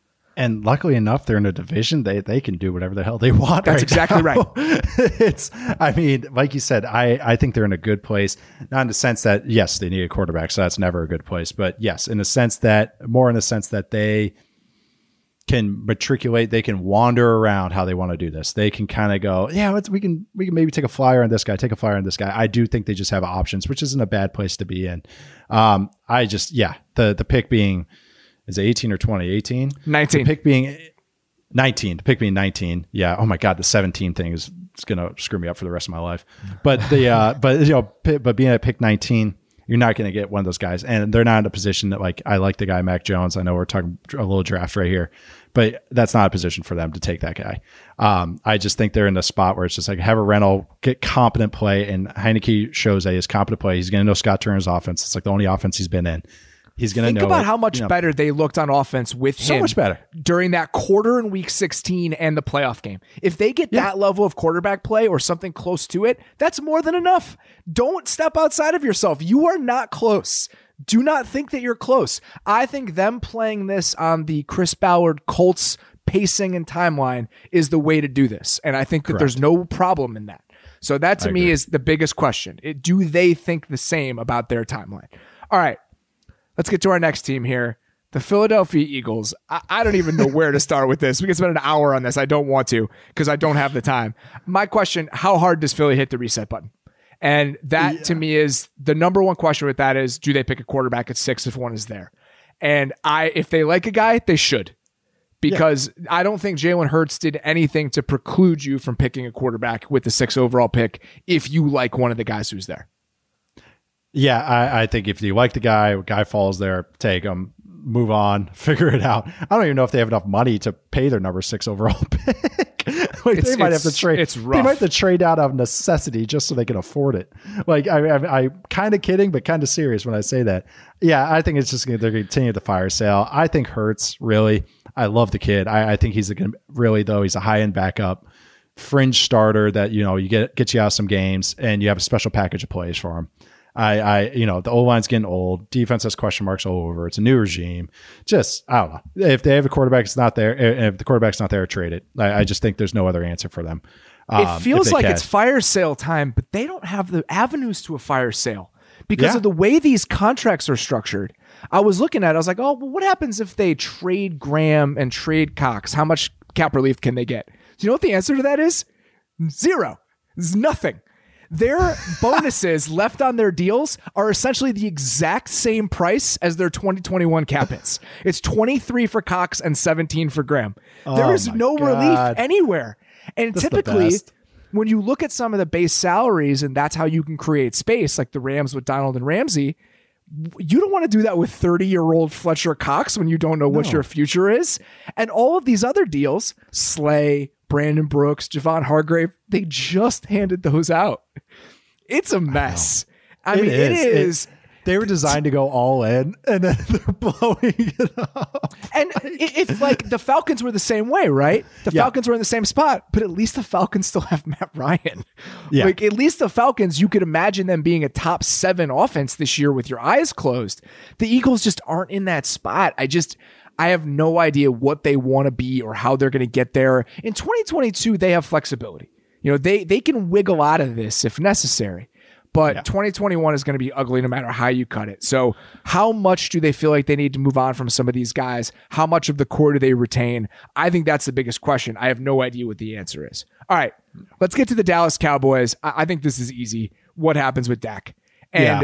And luckily enough, they're in a division. They they can do whatever the hell they want. That's right exactly now. right. It's, I mean, like you said, I, I think they're in a good place. Not in the sense that, yes, they need a quarterback, so that's never a good place. But yes, in the sense that, more in the sense that they can matriculate, they can wander around how they want to do this. They can kind of go, yeah, let's, we can we can maybe take a flyer on this guy, take a flyer on this guy. I do think they just have options, which isn't a bad place to be in. Um, I just, yeah, the the pick being, is it eighteen or twenty? eighteen? nineteen. The pick being nineteen. The pick being nineteen. Yeah. Oh my God, the seventeen thing is it's gonna screw me up for the rest of my life. But the uh, but you know, but being at pick nineteen, you're not going to get one of those guys, and they're not in a position that, like, I like the guy Mac Jones. I know we're talking a little draft right here, but that's not a position for them to take that guy. Um, I just think they're in a spot where it's just like, have a rental, get competent play, and Heineke shows that he is competent play. He's going to know Scott Turner's offense. It's like the only offense he's been in. He's going to know. Think about it, how much you know, better they looked on offense with so him. much better during that quarter in week sixteen and the playoff game. If they get yeah. that level of quarterback play or something close to it, that's more than enough. Don't step outside of yourself. You are not close. Do not think that you're close. I think them playing this on the Chris Ballard Colts pacing and timeline is the way to do this. And I think that Correct. There's no problem in that. So that to I me agree. is the biggest question. It, do they think the same about their timeline? All right. Let's get to our next team here. The Philadelphia Eagles. I, I don't even know where to start with this. We can spend an hour on this. I don't want to because I don't have the time. My question, how hard does Philly hit the reset button? And that yeah. to me is the number one question with that is, do they pick a quarterback at six if one is there? And I, if they like a guy, they should. Because yeah. I don't think Jalen Hurts did anything to preclude you from picking a quarterback with the sixth overall pick if you like one of the guys who's there. Yeah, I, I think if you like the guy, a guy falls there, take him, move on, figure it out. I don't even know if they have enough money to pay their number six overall pick. like it's, they might have to trade. It's rough. They might have to trade out of necessity just so they can afford it. Like I, I, I'm kind of kidding, but kind of serious when I say that. Yeah, I think it's just gonna, they're going to continue the fire sale. I think Hurts really. I love the kid. I, I think he's a really though. He's a high end backup, fringe starter that you know you get gets you out some games, and you have a special package of plays for him. I, I, you know, the O line's getting old. Defense has question marks all over. It's a new regime. Just, I don't know. If they have a quarterback that's not there, if the quarterback's not there, trade it. I, I just think there's no other answer for them. Um, it feels like can. It's fire sale time, but they don't have the avenues to a fire sale because yeah. of the way these contracts are structured. I was looking at it. I was like, oh, well, what happens if they trade Graham and trade Cox? How much cap relief can they get? Do you know what the answer to that is? Zero. It's nothing. Their bonuses left on their deals are essentially the exact same price as their twenty twenty-one cap hits. It's twenty-three for Cox and seventeen for Graham. Oh there is no God. relief anywhere. And That's typically, when you look at some of the base salaries and that's how you can create space, like the Rams with Donald and Ramsey, you don't want to do that with thirty-year-old Fletcher Cox when you don't know what no. your future is. And all of these other deals, Slay, Brandon Brooks, Javon Hargrave, they just handed those out. It's a mess. I, I it mean, is. it is. It, they were designed to go all in, and then they're blowing it up. And if like the Falcons were the same way, right? The yeah. Falcons were in the same spot, but at least the Falcons still have Matt Ryan. Yeah. Like at least the Falcons, you could imagine them being a top seven offense this year with your eyes closed. The Eagles just aren't in that spot. I just, I have no idea what they want to be or how they're going to get there. In twenty twenty-two, they have flexibility. You know, they they can wiggle out of this if necessary. But yeah. twenty twenty-one is going to be ugly no matter how you cut it. So how much do they feel like they need to move on from some of these guys? How much of the core do they retain? I think that's the biggest question. I have no idea what the answer is. All right, let's get to the Dallas Cowboys. I, I think this is easy. What happens with Dak? And, yeah.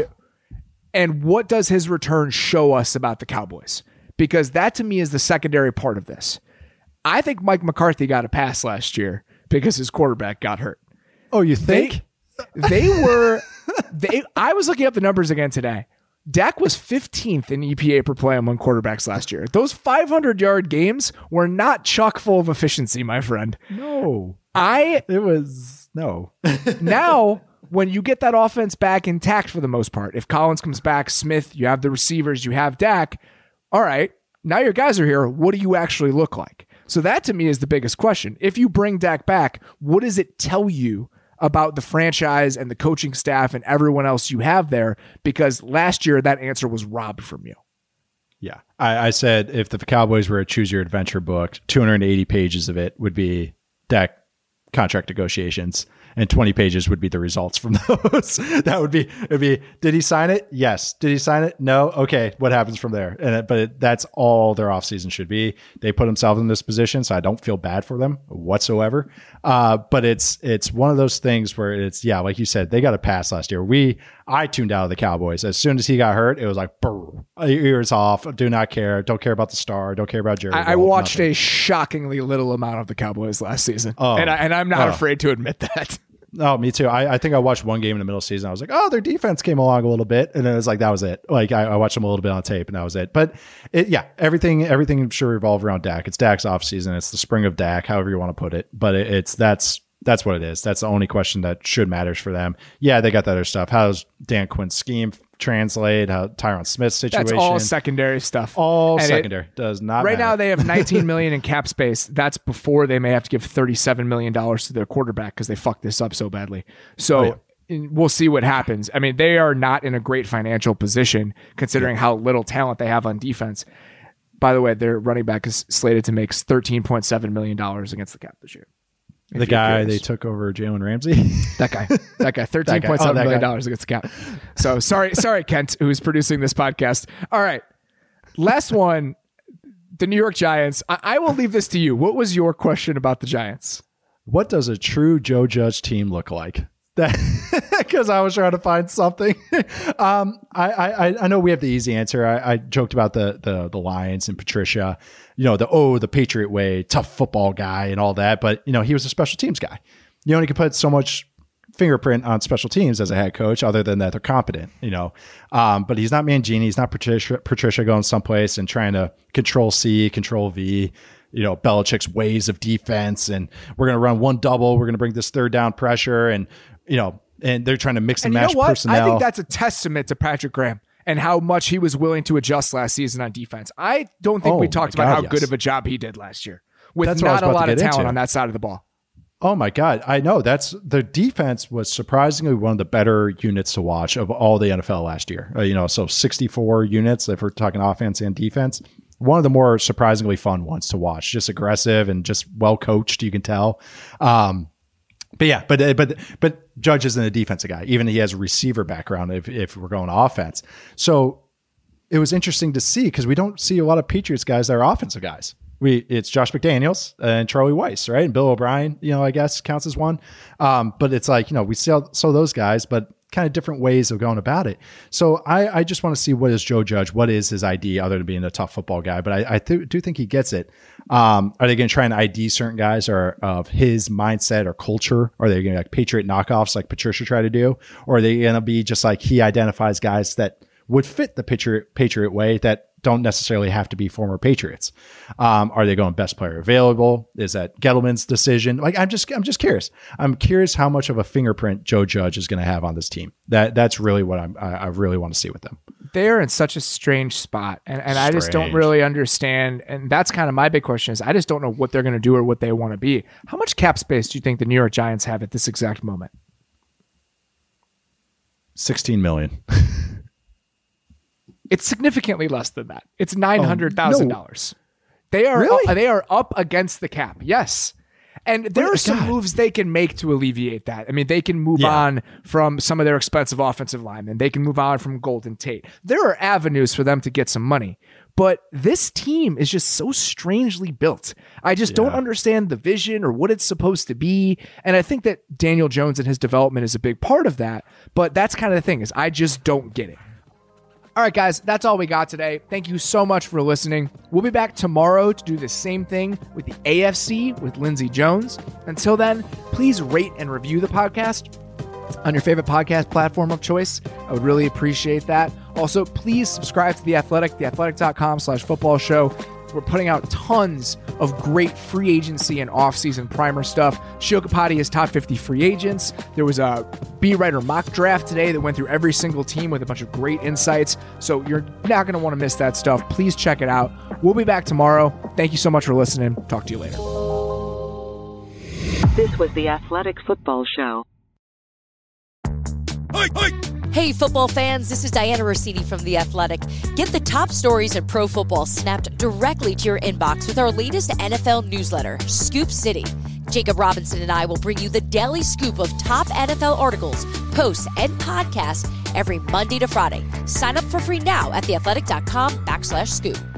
and what does his return show us about the Cowboys? Because that to me is the secondary part of this. I think Mike McCarthy got a pass last year because his quarterback got hurt. Oh, you think? They, they were... They, I was looking up the numbers again today. Dak was fifteenth in E P A per play among quarterbacks last year. Those five hundred yard games were not chock full of efficiency, my friend. No. I It was no. Now, when you get that offense back intact for the most part, if Collins comes back, Smith, you have the receivers, you have Dak. All right, now your guys are here. What do you actually look like? So that to me is the biggest question. If you bring Dak back, what does it tell you about the franchise and the coaching staff and everyone else you have there? Because last year that answer was robbed from you. Yeah. I, I said if the Cowboys were a choose your adventure book, two hundred eighty pages of it would be Dak contract negotiations and twenty pages would be the results from those. That would be, it'd be, did he sign it? Yes. Did he sign it? No. Okay. What happens from there? And it, but it, that's all their offseason should be. They put themselves in this position, so I don't feel bad for them whatsoever. Uh, but it's, it's one of those things where it's, yeah, like you said, they got a pass last year. We, I tuned out of the Cowboys. As soon as he got hurt, it was like, brr, ears off. Do not care. Don't care about the star. Don't care about Jerry. I, I watched nothing. a shockingly little amount of the Cowboys last season. Oh, and, I, and I'm not oh. afraid to admit that. Oh, me too. I, I think I watched one game in the middle of the season. I was like, oh, their defense came along a little bit. And then it was like, that was it. Like I, I watched them a little bit on tape and that was it. But it, yeah, everything, everything should revolve around Dak. It's Dak's off season. It's the spring of Dak, however you want to put it. But it, it's, that's, that's what it is. That's the only question that should matters for them. Yeah, they got that other stuff. How's Dan Quinn's scheme translate? How Tyron Smith's situation? That's all secondary stuff. All and secondary. It, Does not Right matter. now they have nineteen million dollars in cap space. That's before they may have to give thirty-seven million dollars to their quarterback because they fucked this up so badly. So oh, yeah. we'll see what happens. I mean, they are not in a great financial position considering yeah. how little talent they have on defense. By the way, their running back is slated to make thirteen point seven million dollars against the cap this year. The guy they took over, Jalen Ramsey. That guy. That guy. Thirteen point seven million dollars against the cap. So sorry, sorry, Kent, who's producing this podcast. All right. Last one. the New York Giants. I, I will leave this to you. What was your question about the Giants? What does a true Joe Judge team look like? That because I was trying to find something. um, I, I I know we have the easy answer. I, I joked about the the the Lions and Patricia, you know, the oh the Patriot way, tough football guy and all that. But you know, he was a special teams guy. You only could put so much fingerprint on special teams as a head coach, other than that they're competent. You know, um, but he's not Mangini. He's not Patricia Patricia going someplace and trying to control C, control V. You know, Belichick's ways of defense, and we're going to run one double. We're going to bring this third down pressure, and you know, and they're trying to mix and, and match you know what? personnel. I think that's a testament to Patrick Graham and how much he was willing to adjust last season on defense. I don't think oh, we talked God, about how yes. good of a job he did last year with That's not a lot of talent into. on that side of the ball. Oh my God. I know that's the defense was surprisingly one of the better units to watch of all the N F L last year. Uh, you know, so sixty-four units, if we're talking offense and defense, one of the more surprisingly fun ones to watch, just aggressive and just well coached. You can tell. Um, But yeah, but but but Judge isn't a defensive guy. Even he has a receiver background. If if we're going offense, so it was interesting to see because we don't see a lot of Patriots guys that are offensive guys. We it's Josh McDaniels and Charlie Weiss, right? And Bill O'Brien, you know, I guess counts as one. Um, but it's like you know we saw saw those guys, but kind of different ways of going about it. So I, I just want to see what is Joe Judge, what is his I D other than being a tough football guy. But I, I th- do think he gets it. Um, are they going to try and I D certain guys or of his mindset or culture? Or are they going to be like Patriot knockoffs like Patricia tried to do? Or are they going to be just like he identifies guys that would fit the Patriot, Patriot way that don't necessarily have to be former Patriots? Um, are they going best player available? Is that Gettleman's decision? Like, I'm just, I'm just curious. I'm curious how much of a fingerprint Joe Judge is going to have on this team. That that's really what I'm, I, I really want to see with them. They're in such a strange spot. And, and I just don't really understand. And that's kind of my big question is I just don't know what they're going to do or what they want to be. How much cap space do you think the New York Giants have at this exact moment? sixteen million. It's significantly less than that. It's nine hundred thousand dollars. Oh, no. They are Really? up, they are up against the cap. Yes. And there But, are some God. moves they can make to alleviate that. I mean, they can move Yeah. on from some of their expensive offensive linemen. They can move on from Golden Tate. There are avenues for them to get some money. But this team is just so strangely built. I just don't Yeah. understand the vision or what it's supposed to be. And I think that Daniel Jones and his development is a big part of that. But that's kind of the thing is I just don't get it. All right, guys, that's all we got today. Thank you so much for listening. We'll be back tomorrow to do the same thing with the A F C with Lindsey Jones. Until then, please rate and review the podcast on your favorite podcast platform of choice. I would really appreciate that. Also, please subscribe to The Athletic, theathletic.com slash football show. We're putting out tons of great free agency and off-season primer stuff. Shio Kapati is top fifty free agents. There was a B-Writer mock draft today that went through every single team with a bunch of great insights. So you're not going to want to miss that stuff. Please check it out. We'll be back tomorrow. Thank you so much for listening. Talk to you later. This was the Athletic Football Show. Hey, hey. Hey, football fans, this is Diana Rossini from The Athletic. Get the top stories in pro football snapped directly to your inbox with our latest N F L newsletter, Scoop City. Jacob Robinson and I will bring you the daily scoop of top N F L articles, posts, and podcasts every Monday to Friday. Sign up for free now at theathletic.com backslash scoop.